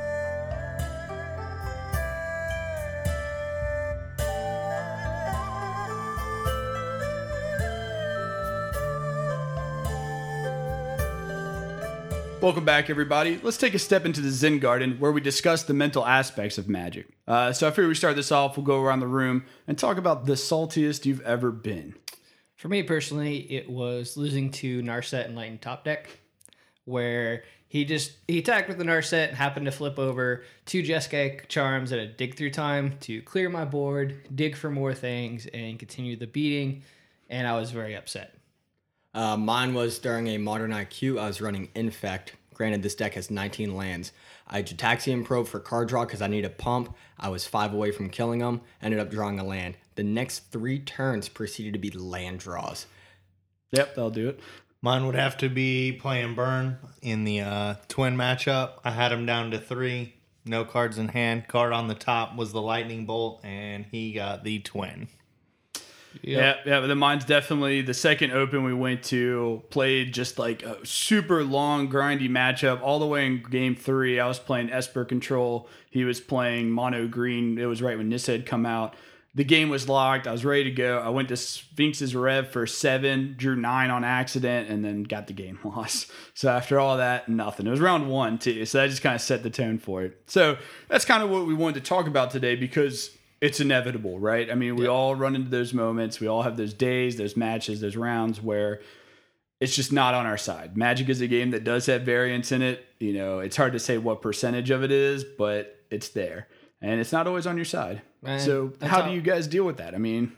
Welcome back, everybody. Let's take a step into the Zen Garden, where we discuss the mental aspects of Magic. So I figure we start this off, we'll go around the room and talk about the saltiest you've ever been. For me personally, it was losing to Narset and Lighten Top Deck, where he attacked with the Narset and happened to flip over 2 Jeskai Charms at a dig through time to clear my board, dig for more things, and continue the beating, and I was very upset. Mine was during a Modern IQ. I was running Infect. Granted, this deck has 19 lands. I Gitaxian Probe for card draw because I need a pump. I was 5 away from killing them. Ended up drawing a land. The next 3 turns proceeded to be land draws. Yep, that'll do it. Mine would have to be playing Burn in the twin matchup. I had him down to 3. No cards in hand. Card on the top was the lightning bolt, and he got the twin. Yeah, but then mine's definitely the second open we went to, played just like a super long, grindy matchup all the way in game 3. I was playing Esper Control. He was playing Mono Green. It was right when Nissa had come out. The game was locked. I was ready to go. I went to Sphinx's Rev for 7, drew 9 on accident, and then got the game lost. So after all that, nothing. It was round 1, too. So that just kind of set the tone for it. So that's kind of what we wanted to talk about today, because it's inevitable, right? I mean, we all run into those moments. We all have those days, those matches, those rounds where it's just not on our side. Magic is a game that does have variance in it. You know, it's hard to say what percentage of it is, but it's there. And it's not always on your side. So how do you guys deal with that? I mean,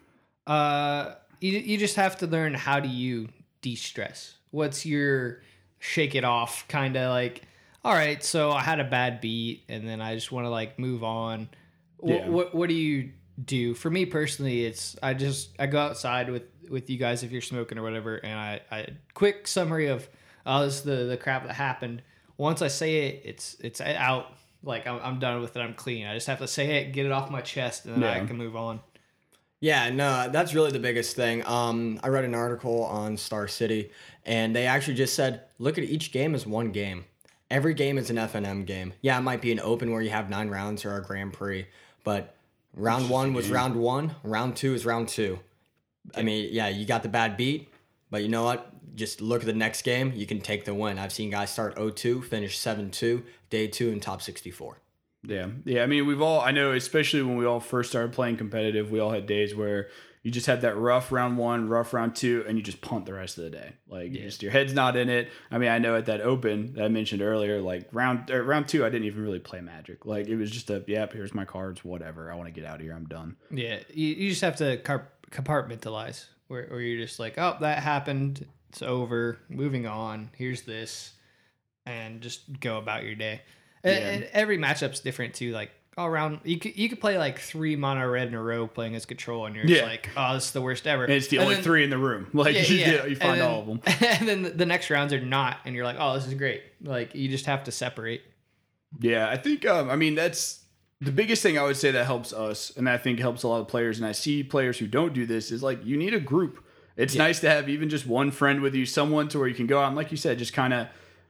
you just have to learn, how do you de-stress? What's your shake it off kind of like, all right, so I had a bad beat and then I just want to like move on. Yeah. What do you do? For me personally, it's I go outside with you guys if you're smoking or whatever, and I quick summary of this is the crap that happened. Once I say it, it's out. Like I'm done with it. I'm clean. I just have to say it, get it off my chest, and then I can move on. Yeah, no, that's really the biggest thing. I read an article on Star City, and they actually just said, look at each game as one game. Every game is an FNM game. Yeah, it might be an open where you have 9 rounds or a Grand Prix, but round 1 was round 1, round 2 is round 2. I mean, yeah, you got the bad beat, but you know what? Just look at the next game. You can take the win. I've seen guys start 0-2, finish 7-2, day 2 in top 64. Yeah. I mean, I know, especially when we all first started playing competitive, we all had days where you just had that rough round 1, rough round 2, and you just punt the rest of the day. Like, your head's not in it. I mean, I know at that open that I mentioned earlier, like round 2, I didn't even really play Magic. Like, it was just here's my cards, whatever. I want to get out of here. I'm done. Yeah. You just have to compartmentalize where you're just like, oh, that happened. It's over. Moving on. Here's this. And just go about your day. And every matchup's different too. Like all around, you could play like 3 mono red in a row playing as control, and you're just like, oh, this is the worst ever. And it's the only 3 in the room. Like you find all of them. And then the next rounds are not, and you're like, oh, this is great. Like you just have to separate. Yeah, I think I mean that's the biggest thing I would say that helps us, and I think helps a lot of players. And I see players who don't do this is like you need a group. It's nice to have even just one friend with you, someone to where you can go out and, like you said, just kind of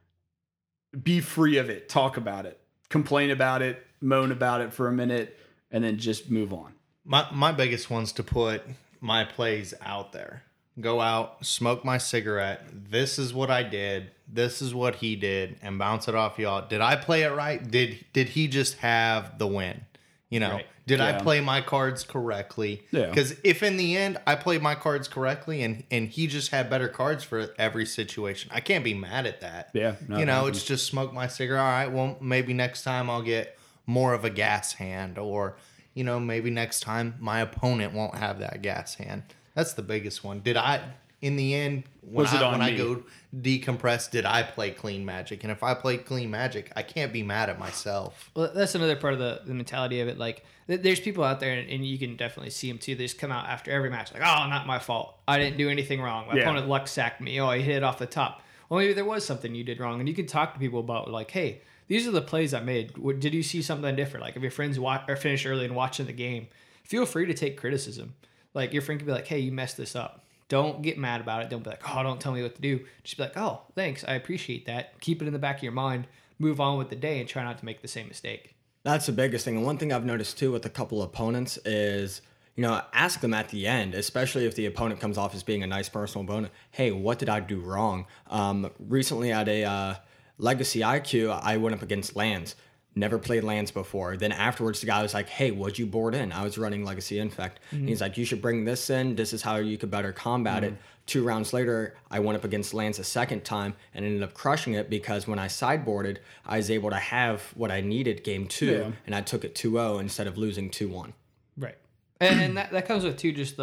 be free of it, talk about it, complain about it, moan about it for a minute, and then just move on. My biggest one's to put my plays out there. Go out, smoke my cigarette. This is what I did. This is what he did, and bounce it off y'all. Did I play it right? Did he just have the win? You know, did I play my cards correctly? Yeah. Because if in the end I played my cards correctly and he just had better cards for every situation, I can't be mad at that. Yeah. You know, it's just smoke my cigarette. All right, well, maybe next time I'll get more of a gas hand, or, you know, maybe next time my opponent won't have that gas hand. That's the biggest one. Did I, in the end, when I go decompress, did I play clean Magic? And if I played clean Magic, I can't be mad at myself. Well, that's another part of the mentality of it. Like, there's people out there, and you can definitely see them too. They just come out after every match like, oh, not my fault. I didn't do anything wrong. My opponent luck sacked me. Oh, he hit it off the top. Well, maybe there was something you did wrong. And you can talk to people about, like, hey, these are the plays I made. Did you see something different? Like, if your friends finished early and watching the game, feel free to take criticism. Like, your friend could be like, hey, you messed this up. Don't get mad about it. Don't be like, oh, don't tell me what to do. Just be like, oh, thanks. I appreciate that. Keep it in the back of your mind. Move on with the day and try not to make the same mistake. That's the biggest thing. And one thing I've noticed too with a couple of opponents is, you know, ask them at the end, especially if the opponent comes off as being a nice personal opponent. Hey, what did I do wrong? Recently at a Legacy IQ, I went up against Lands. Never played Lands before. Then afterwards, the guy was like, hey, what'd you board in? I was running Legacy Infect. Mm-hmm. He's like, you should bring this in. This is how you could better combat it. 2 rounds later, I went up against Lands a second time and ended up crushing it because when I sideboarded, I was able to have what I needed game 2, and I took it 2-0 instead of losing 2-1. Right. And that comes with, too, just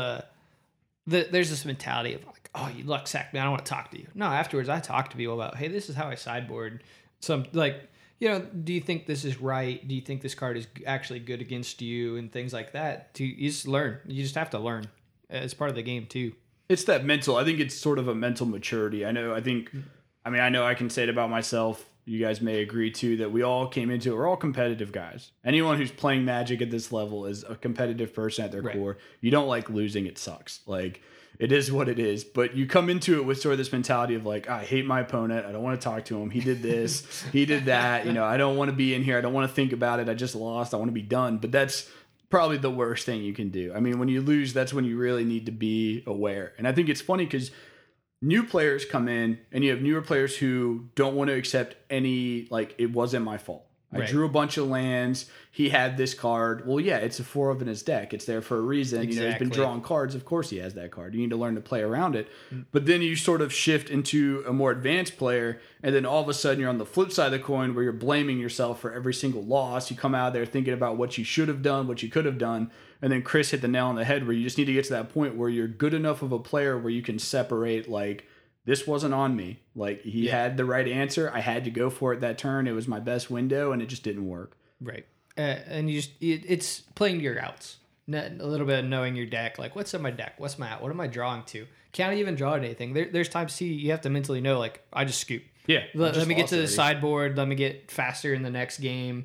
there's this mentality of like, oh, you luck sacked me. I don't want to talk to you. No, afterwards, I talk to people about, hey, this is how I sideboard. Some, like, you know, do you think this is right? Do you think this card is actually good against you and things like that? You just learn. You just have to learn. It's part of the game, too. It's that mental. I think it's sort of a mental maturity. I know I can say it about myself. you guys may agree too that we all came into it. We're all competitive guys. Anyone who's playing Magic at this level is a competitive person at their core. You don't like losing. It sucks. Like, it is what it is. But you come into it with sort of this mentality of like, I hate my opponent. I don't want to talk to him. He did this. He did that. You know, I don't want to be in here. I don't want to think about it. I just lost. I want to be done. But that's probably the worst thing you can do. I mean, when you lose, that's when you really need to be aware. And I think it's funny because new players come in and you have newer players who don't want to accept any, like, it wasn't my fault. I drew a bunch of lands. He had this card. Well, yeah, it's a 4 of in his deck. It's there for a reason. Exactly. You know, he's been drawing cards. Of course he has that card. You need to learn to play around it. But then you sort of shift into a more advanced player, and then all of a sudden you're on the flip side of the coin where you're blaming yourself for every single loss. You come out there thinking about what you should have done, what you could have done. And then Chris hit the nail on the head where you just need to get to that point where you're good enough of a player where you can separate, like, this wasn't on me. Like, he had the right answer. I had to go for it that turn. It was my best window, and it just didn't work. Right. And it's playing your outs. A little bit of knowing your deck. Like, what's in my deck? What's my out? What am I drawing to? Can't even draw anything. There's times you have to mentally know, like, I just scoop. Yeah. Let me get to the sideboard. Let me get faster in the next game.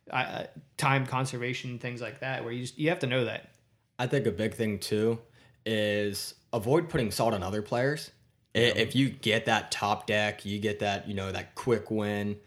Time conservation, things like that, where you have to know that. I think a big thing too is avoid putting salt on other players. If you get that top deck, you get that, you know, that quick win,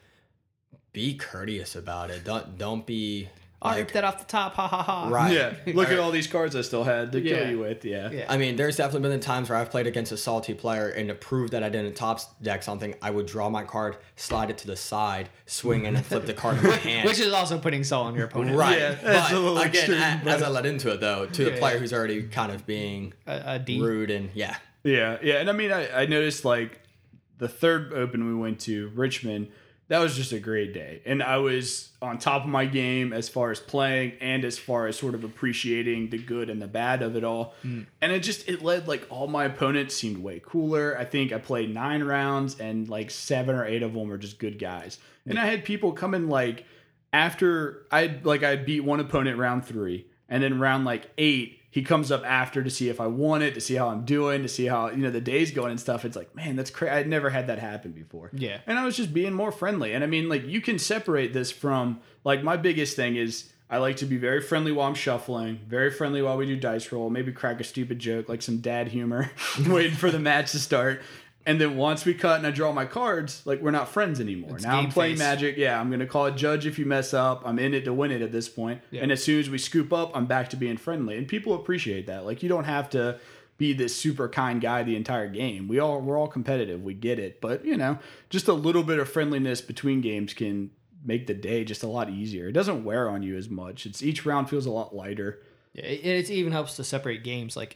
be courteous about it. Don't be I ripped that off the top, ha ha ha. right. Yeah. Look at all these cards I still had to kill you with. Yeah. I mean, there's definitely been the times where I've played against a salty player, and to prove that I didn't top deck something, I would draw my card, slide it to the side, swing, and then flip the card in my hand. Which is also putting salt on your opponent. Right. Yeah, that's a little but again, extreme, as I let into it, though, to the player who's already kind of being A D. rude and, yeah. Yeah. And I mean, I noticed, like, the third open we went to, Richmond, that was just a great day. And I was on top of my game as far as playing and as far as sort of appreciating the good and the bad of it all. And it led, like, all my opponents seemed way cooler. I think I played 9 rounds and like 7 or 8 of them were just good guys. And I had people come in, like, after I beat one opponent round 3, and then round like 8, he comes up after to see if I won it, to see how I'm doing, to see how, you know, the day's going and stuff. It's like, man, that's crazy. I'd never had that happen before. Yeah. And I was just being more friendly. And I mean, like, you can separate this from, like, my biggest thing is I like to be very friendly while I'm shuffling, very friendly while we do dice roll, maybe crack a stupid joke, like some dad humor, waiting for the match to start. And then once we cut and I draw my cards, like, we're not friends anymore. It's now I'm game playing face. Magic. Yeah, I'm going to call it judge if you mess up. I'm in it to win it at this point. Yeah. And as soon as we scoop up, I'm back to being friendly. And people appreciate that. Like, you don't have to be this super kind guy the entire game. We're all competitive. We get it. But, you know, just a little bit of friendliness between games can make the day just a lot easier. It doesn't wear on you as much. Each round feels a lot lighter. Yeah, it even helps to separate games. Like,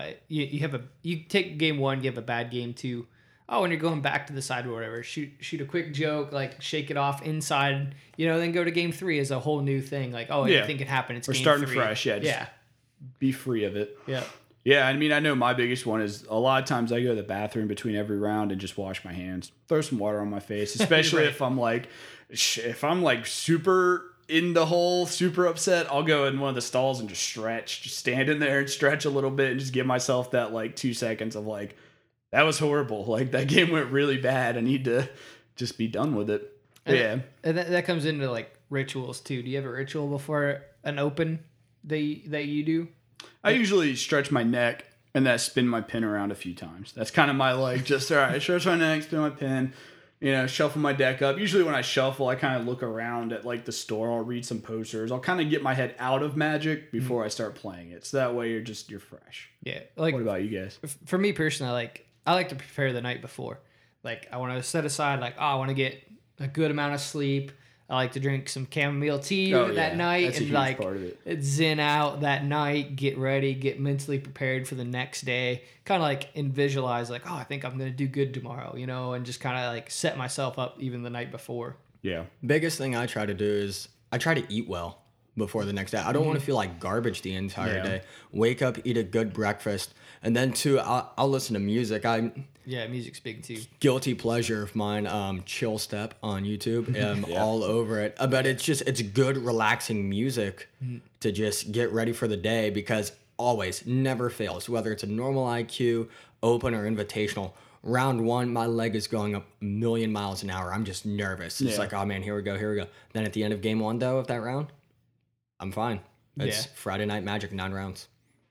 you take game 1, you have a bad game 2. Oh, and you're going back to the side or whatever. Shoot a quick joke, like, shake it off inside, you know, then go to game 3 is a whole new thing. Like, oh, anything can happen. It's We're game starting 3. fresh. Yeah. Yeah. Be free of it. Yeah. Yeah, I mean, I know my biggest one is a lot of times I go to the bathroom between every round and just wash my hands, throw some water on my face, especially Right. if I'm like super in the hole, super upset, I'll go in one of the stalls and just stretch, just stand in there and stretch a little bit and just give myself that, like, 2 seconds of, like, that was horrible. Like, that game went really bad. I need to just be done with it. And that comes into, like, rituals too. Do you have a ritual before an open that you do? I usually stretch my neck and then spin my pin around a few times. That's kind of my, like, just, all right, stretch my neck, spin my pin, you know, shuffle my deck up. Usually when I shuffle, I kind of look around at, like, the store. I'll read some posters. I'll kind of get my head out of Magic before I start playing it. So that way you're fresh. Yeah. Like, What about you guys? for me personally, I like to prepare the night before. Like, I want to set aside, like, I want to get a good amount of sleep. I like to drink some chamomile tea that night That's a and, huge like, part of it. zen out that night, get ready, get mentally prepared for the next day. Kind of like visualize, like, oh, I think I'm going to do good tomorrow, you know, and just kind of like set myself up even the night before. Yeah. Biggest thing I try to do is I try to eat well before the next day. I don't want to feel like garbage the entire day. Wake up, eat a good breakfast, and then too, I'll listen to music. Yeah, music's big too. Guilty pleasure of mine, Chill Step on YouTube. All over it. But it's good, relaxing music to just get ready for the day, because always, never fails, whether it's a normal IQ, open, or invitational. round 1, my leg is going up a million miles an hour. I'm just nervous. It's Yeah. like, oh man, here we go. Then at the end of game 1 though of that round, I'm fine. It's Friday Night Magic, 9 rounds.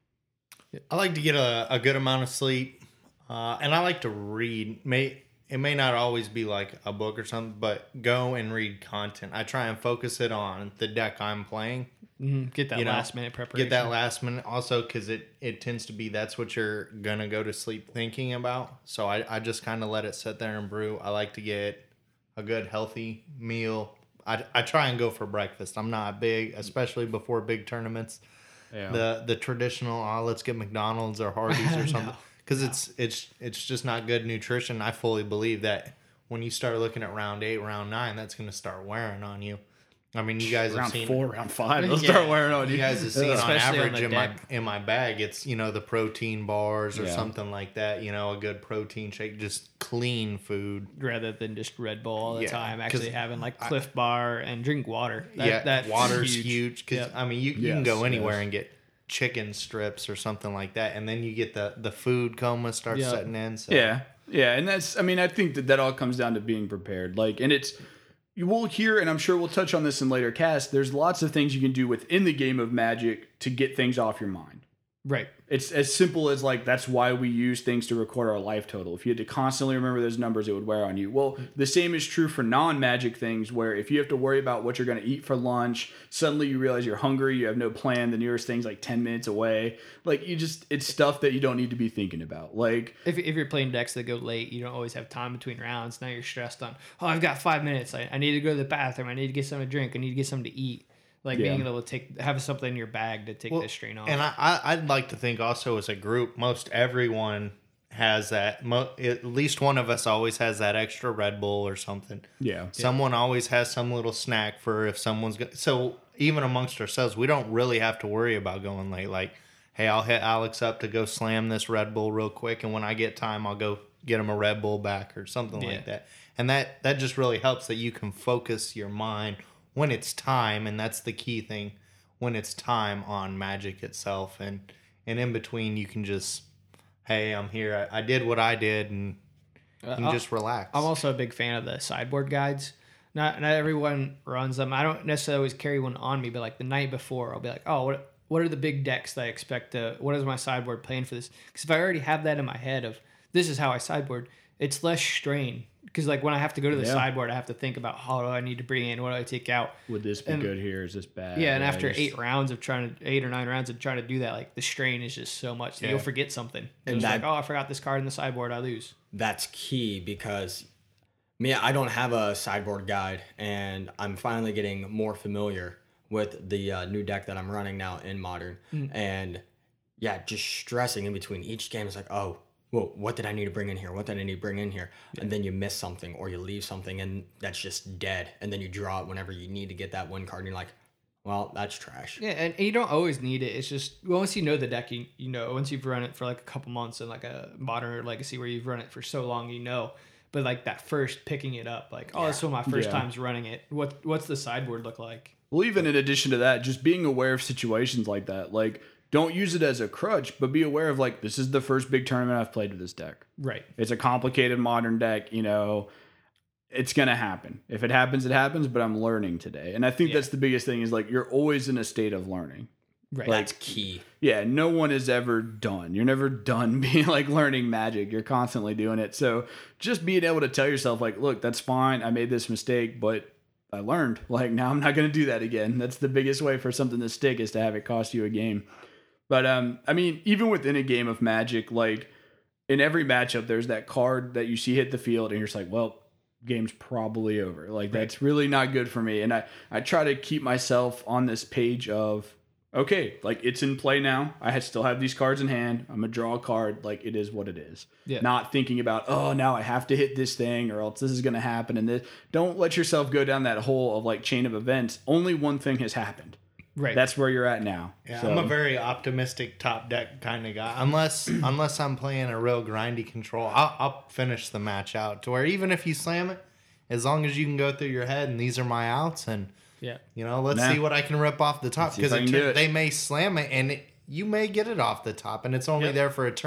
I like to get a good amount of sleep, and I like to read. It may not always be like a book or something, but go and read content. I try and focus it on the deck I'm playing. Get that last minute preparation. Get that last minute also, because it tends to be that's what you're gonna go to sleep thinking about. So I just kind of let it sit there and brew. I like to get a good healthy meal. I try and go for breakfast. I'm not big, especially before big tournaments. Yeah. The traditional, let's get McDonald's or Hardee's or something, because it's just not good nutrition. I fully believe that when you start looking at round 8, round 9, that's going to start wearing on you. I mean, you guys have Round seen 4, round 5, they'll start wearing on you. You guys have seen on Especially on average the in my bag, it's the protein bars or Yeah. something like that. A good protein shake, just clean food. rather than just Red Bull all the Yeah, time. Actually 'cause having like Cliff Bar and drink water. That's water's huge because Yep. I mean you Yes, can go anywhere yes. and get chicken strips or something like that, and then you get the food coma starts Yep. setting in. So Yeah. And I think that all comes down to being prepared. And you will hear, and I'm sure we'll touch on this in later casts, there's lots of things you can do within the game of Magic to get things off your mind. Right. It's as simple as that's why we use things to record our life total. If you had to constantly remember those numbers, it would wear on you. Well, the same is true for non-Magic things, where if you have to worry about what you're going to eat for lunch, suddenly you realize you're hungry, you have no plan, the nearest thing's 10 minutes away. It's stuff that you don't need to be thinking about. If you're playing decks that go late, you don't always have time between rounds. Now you're stressed on, I've got 5 minutes. I need to go to the bathroom. I need to get something to drink. I need to get something to eat. Being able to have something in your bag to take the strain off. And I'd like to think also as a group, most everyone has that. At least one of us always has that extra Red Bull or something. Yeah. Someone always has some little snack for if someone's so even amongst ourselves, we don't really have to worry about going late. Hey, I'll hit Alex up to go slam this Red Bull real quick, and when I get time, I'll go get him a Red Bull back or something like that. And that just really helps that you can focus your mind when it's time, and that's the key thing, when it's time on Magic itself, and in between you can just, hey, I'm here, I did what I did, and you can just relax. I'm also a big fan of the sideboard guides. Not everyone runs them. I don't necessarily always carry one on me, but the night before, I'll be like, oh, what are the big decks that I expect to, what is my sideboard playing for this? Because if I already have that in my head of, this is how I sideboard, it's less strain. Because when I have to go to the sideboard, I have to think about how do I need to bring in, what do I take out? Would this be good here? Is this bad? Yeah, and after 8 or 9 rounds of trying to do that, the strain is just so much that you'll forget something. And it's I forgot this card in the sideboard, I lose. That's key because I don't have a sideboard guide, and I'm finally getting more familiar with the new deck that I'm running now in Modern. And just stressing in between each game is oh, well, what did I need to bring in here? What did I need to bring in here? Yeah. And then you miss something or you leave something and that's just dead. And then you draw it whenever you need to get that one card and you're like, well, that's trash. Yeah, and you don't always need it. It's just once you know the deck, you know, once you've run it for a couple months in a Modern or Legacy where you've run it for so long, you know. But that first picking it up, this is one of my first times running it. What's the sideboard look like? Well, even in addition to that, just being aware of situations like that, don't use it as a crutch, but be aware of this is the first big tournament I've played with this deck. Right. It's a complicated Modern deck, it's going to happen. If it happens, it happens, but I'm learning today. And I think that's the biggest thing is you're always in a state of learning. Right. That's key. Yeah, no one is ever done. You're never done being learning Magic. You're constantly doing it. So just being able to tell yourself look, that's fine. I made this mistake, but I learned. Now I'm not going to do that again. That's the biggest way for something to stick is to have it cost you a game. But even within a game of Magic, in every matchup, there's that card that you see hit the field, and you're just well, game's probably over. That's really not good for me. And I try to keep myself on this page of, okay, it's in play now. I still have these cards in hand. I'm gonna draw a card. It is what it is. Yeah. Not thinking about, oh, now I have to hit this thing, or else this is gonna happen. And don't let yourself go down that hole of chain of events. Only one thing has happened. Right. That's where you're at now. Yeah, So, I'm a very optimistic top deck kind of guy. Unless I'm playing a real grindy control, I'll finish the match out to where even if you slam it, as long as you can go through your head and these are my outs and let's see what I can rip off the top because they may slam it and you may get it off the top and it's only there for a turn.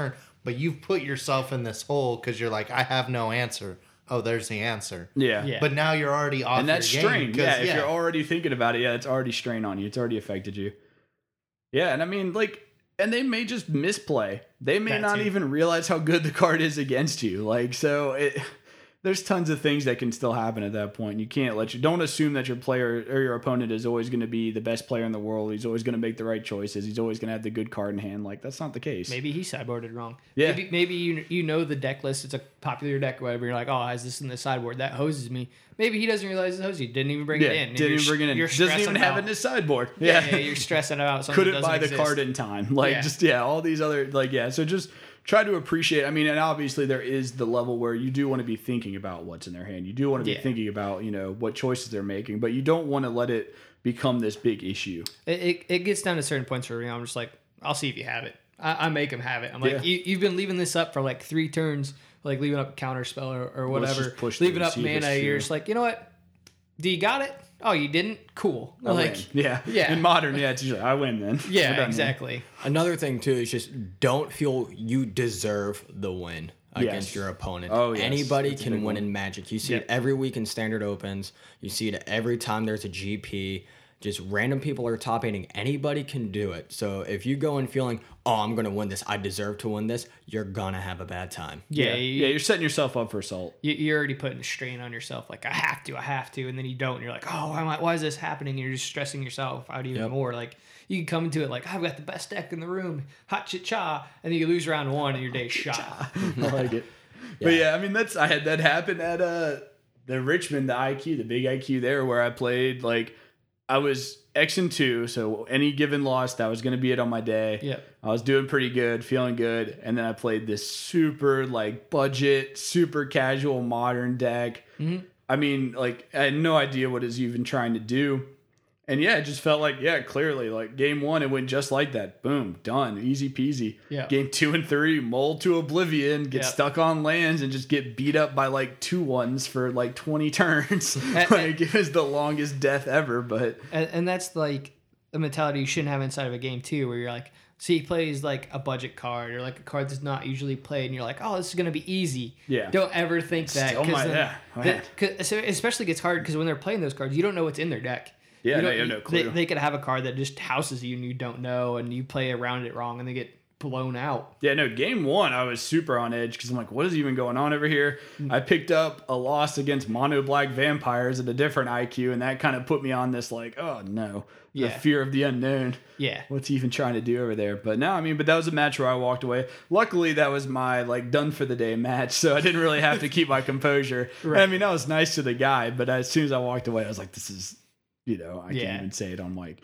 but you've put yourself in this hole because you're like, I have no answer. Oh, there's the answer. Yeah. Yeah. But now you're already off And that's your game strain. 'cause, Yeah, if you're already thinking about it, it's already strain on you. It's already affected you. Yeah, and I mean, like, and they may just misplay. They may That not too. even realize how good the card is against you. Like, so there's tons of things that can still happen at that point. You can't don't assume that your player or your opponent is always going to be the best player in the world. He's always going to make the right choices. He's always going to have the good card in hand. Like, that's not the case. Maybe he sideboarded wrong. Yeah. Maybe you know the deck list. It's a popular deck or whatever. You're like, oh, has this in the sideboard? That hoses me. Maybe he doesn't realize it hoses you. Didn't even bring it in. And didn't even bring it in. You're Doesn't stressing even have it in out. his sideboard. Yeah, you're stressing out something Couldn't that buy doesn't the exist. card in time. Like, all these other, so just try to appreciate. I mean, and obviously there is the level where you do want to be thinking about what's in their hand. You do want to be thinking about, what choices they're making, but you don't want to let it become this big issue. It gets down to certain points where I'm just like, I'll see if you have it. I make him have it. I'm like, you've been leaving this up for like 3 turns, like leaving up counter spell or whatever, just push leaving through, up see if it's mana. You're true. just like, you know what? Do you got it? Oh, you didn't? Cool. I Like, win. Yeah. yeah. In modern, it's usually, I win then. We're yeah, done then. exactly. Another thing too is just don't feel you deserve the win against your opponent. Oh, yes. Anybody That's a can big win one. in Magic. You see it every week in Standard Opens. You see it every time there's a GP. Just random people are top 8ing. Anybody can do it. So if you go in feeling, oh, I'm going to win this, I deserve to win this, you're going to have a bad time. Yeah, You're setting yourself up for assault. you're already putting strain on yourself. Like, I have to, and then you don't. And you're like, oh, why is this happening? And you're just stressing yourself out even more. Like, you can come into it like, I've got the best deck in the room, hot chit cha, and then you lose round 1 and your day's shot. I like it. But I mean, I had that happen at the Richmond, the IQ, the big IQ there, where I played like I was X and 2, so any given loss, that was going to be it on my day. Yep. I was doing pretty good, feeling good, and then I played this super like budget, super casual modern deck. Mm-hmm. I mean, like I had no idea what it was even trying to do. And it just felt like, clearly, like game 1, it went just like that. Boom, done, easy peasy. Yeah. Game 2 and 3, mold to oblivion, get Yeah. stuck on lands, and just get beat up by like 2/1s for like 20 turns. Like it was the longest death ever. But And that's like the mentality you shouldn't have inside of a game too, where you're like, so he plays like a budget card or like a card that's not usually played, and you're like, oh, this is gonna be easy. Yeah. Don't ever think that. Still might- man. So it especially gets hard because when they're playing those cards, you don't know what's in their deck. Yeah, you no, don't- you have no clue. They could have a card that just houses you and you don't know, and you play around it wrong, and they get blown out. yeah, no, game 1, I was super on edge because I'm like, what is even going on over here? I picked up a loss against mono black vampires at a different IQ, and that kind of put me on this like, oh no, the Yeah. fear of the unknown. Yeah. What's he even trying to do over there? But no, I mean, but that was a match where I walked away. Luckily, that was my like done for the day match, so I didn't really have to keep my composure. Right. I mean, I was nice to the guy, but as soon as I walked away, I was like, this is, I Yeah. can't even say it on mic,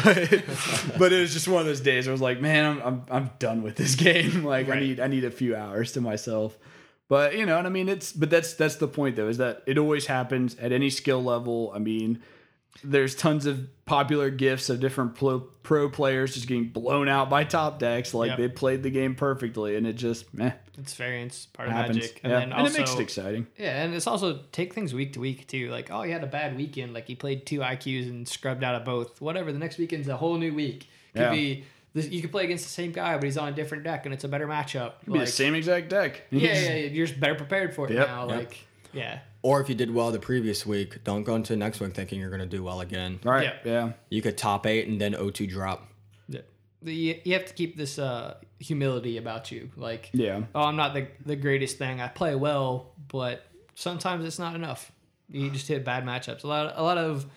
but it was just one of those days where I was like, man, I'm done with this game. Like Right. I need a few hours to myself. But and I mean, that's the point though, is that it always happens at any skill level. I mean, there's tons of popular gifs of different pro players just getting blown out by top decks. Like Yep. they played the game perfectly, and it just It's variance, part of happens. magic. And Yeah. then And also, it makes it exciting. yeah, and it's also take things week to week too. Like, oh, he had a bad weekend. Like he played 2 IQs and scrubbed out of both. Whatever. The next weekend's a whole new week. Could Yeah. be you could play against the same guy, but he's on a different deck, and it's a better matchup. It'd be the same exact deck. Yeah, you're just better prepared for it Yep, now. yep. Like, yeah, Or if you did well the previous week, don't go into next week thinking you're going to do well again. Right. Yeah. Yeah. You could top 8 and then O2 drop. you have to keep this humility about you. Like, Yeah. oh, I'm not the greatest thing. I play well, but sometimes it's not enough. You just hit bad matchups. A lot of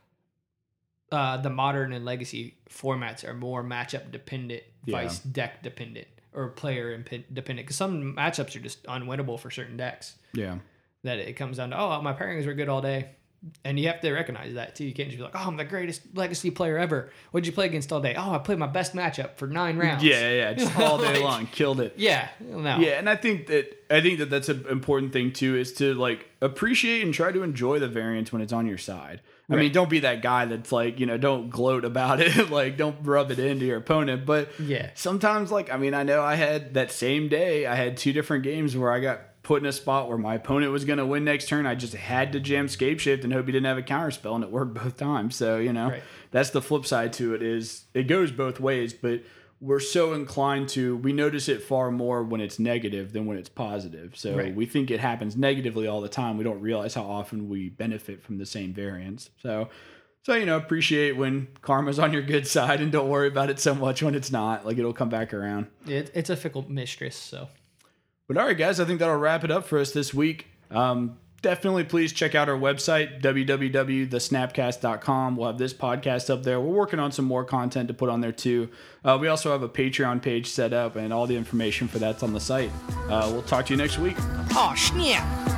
the modern and legacy formats are more matchup dependent, vice deck dependent, or player dependent. Because some matchups are just unwinnable for certain decks. Yeah. That it comes down to, oh, my pairings were good all day. And you have to recognize that too. You can't just be like, oh, I'm the greatest legacy player ever. What'd you play against all day? Oh, I played my best matchup for 9 rounds. Yeah. Just all day Like- long, killed it. Yeah. No. Yeah, and I think that that's an important thing too, is to like appreciate and try to enjoy the variance when it's on your side. I mean, don't be that guy that's like, don't gloat about it, like don't rub it into your opponent. But Yeah. sometimes, like, I mean, I know I had that same day, I had 2 different games where I got put in a spot where my opponent was going to win next turn. I just had to jam Scape Shift and hope he didn't have a counter spell, and it worked both times. So, Right. that's the flip side to it, is it goes both ways. But we're so inclined to, we notice it far more when it's negative than when it's positive. So Right. we think it happens negatively all the time. We don't realize how often we benefit from the same variance. So, appreciate when karma's on your good side and don't worry about it so much when it's not. Like, it'll come back around. It's a fickle mistress, so. But all right, guys, I think that'll wrap it up for us this week. Definitely please check out our website, www.thesnapcast.com. We'll have this podcast up there. We're working on some more content to put on there too. We also have a Patreon page set up, and all the information for that's on the site. We'll talk to you next week. Oh, snap!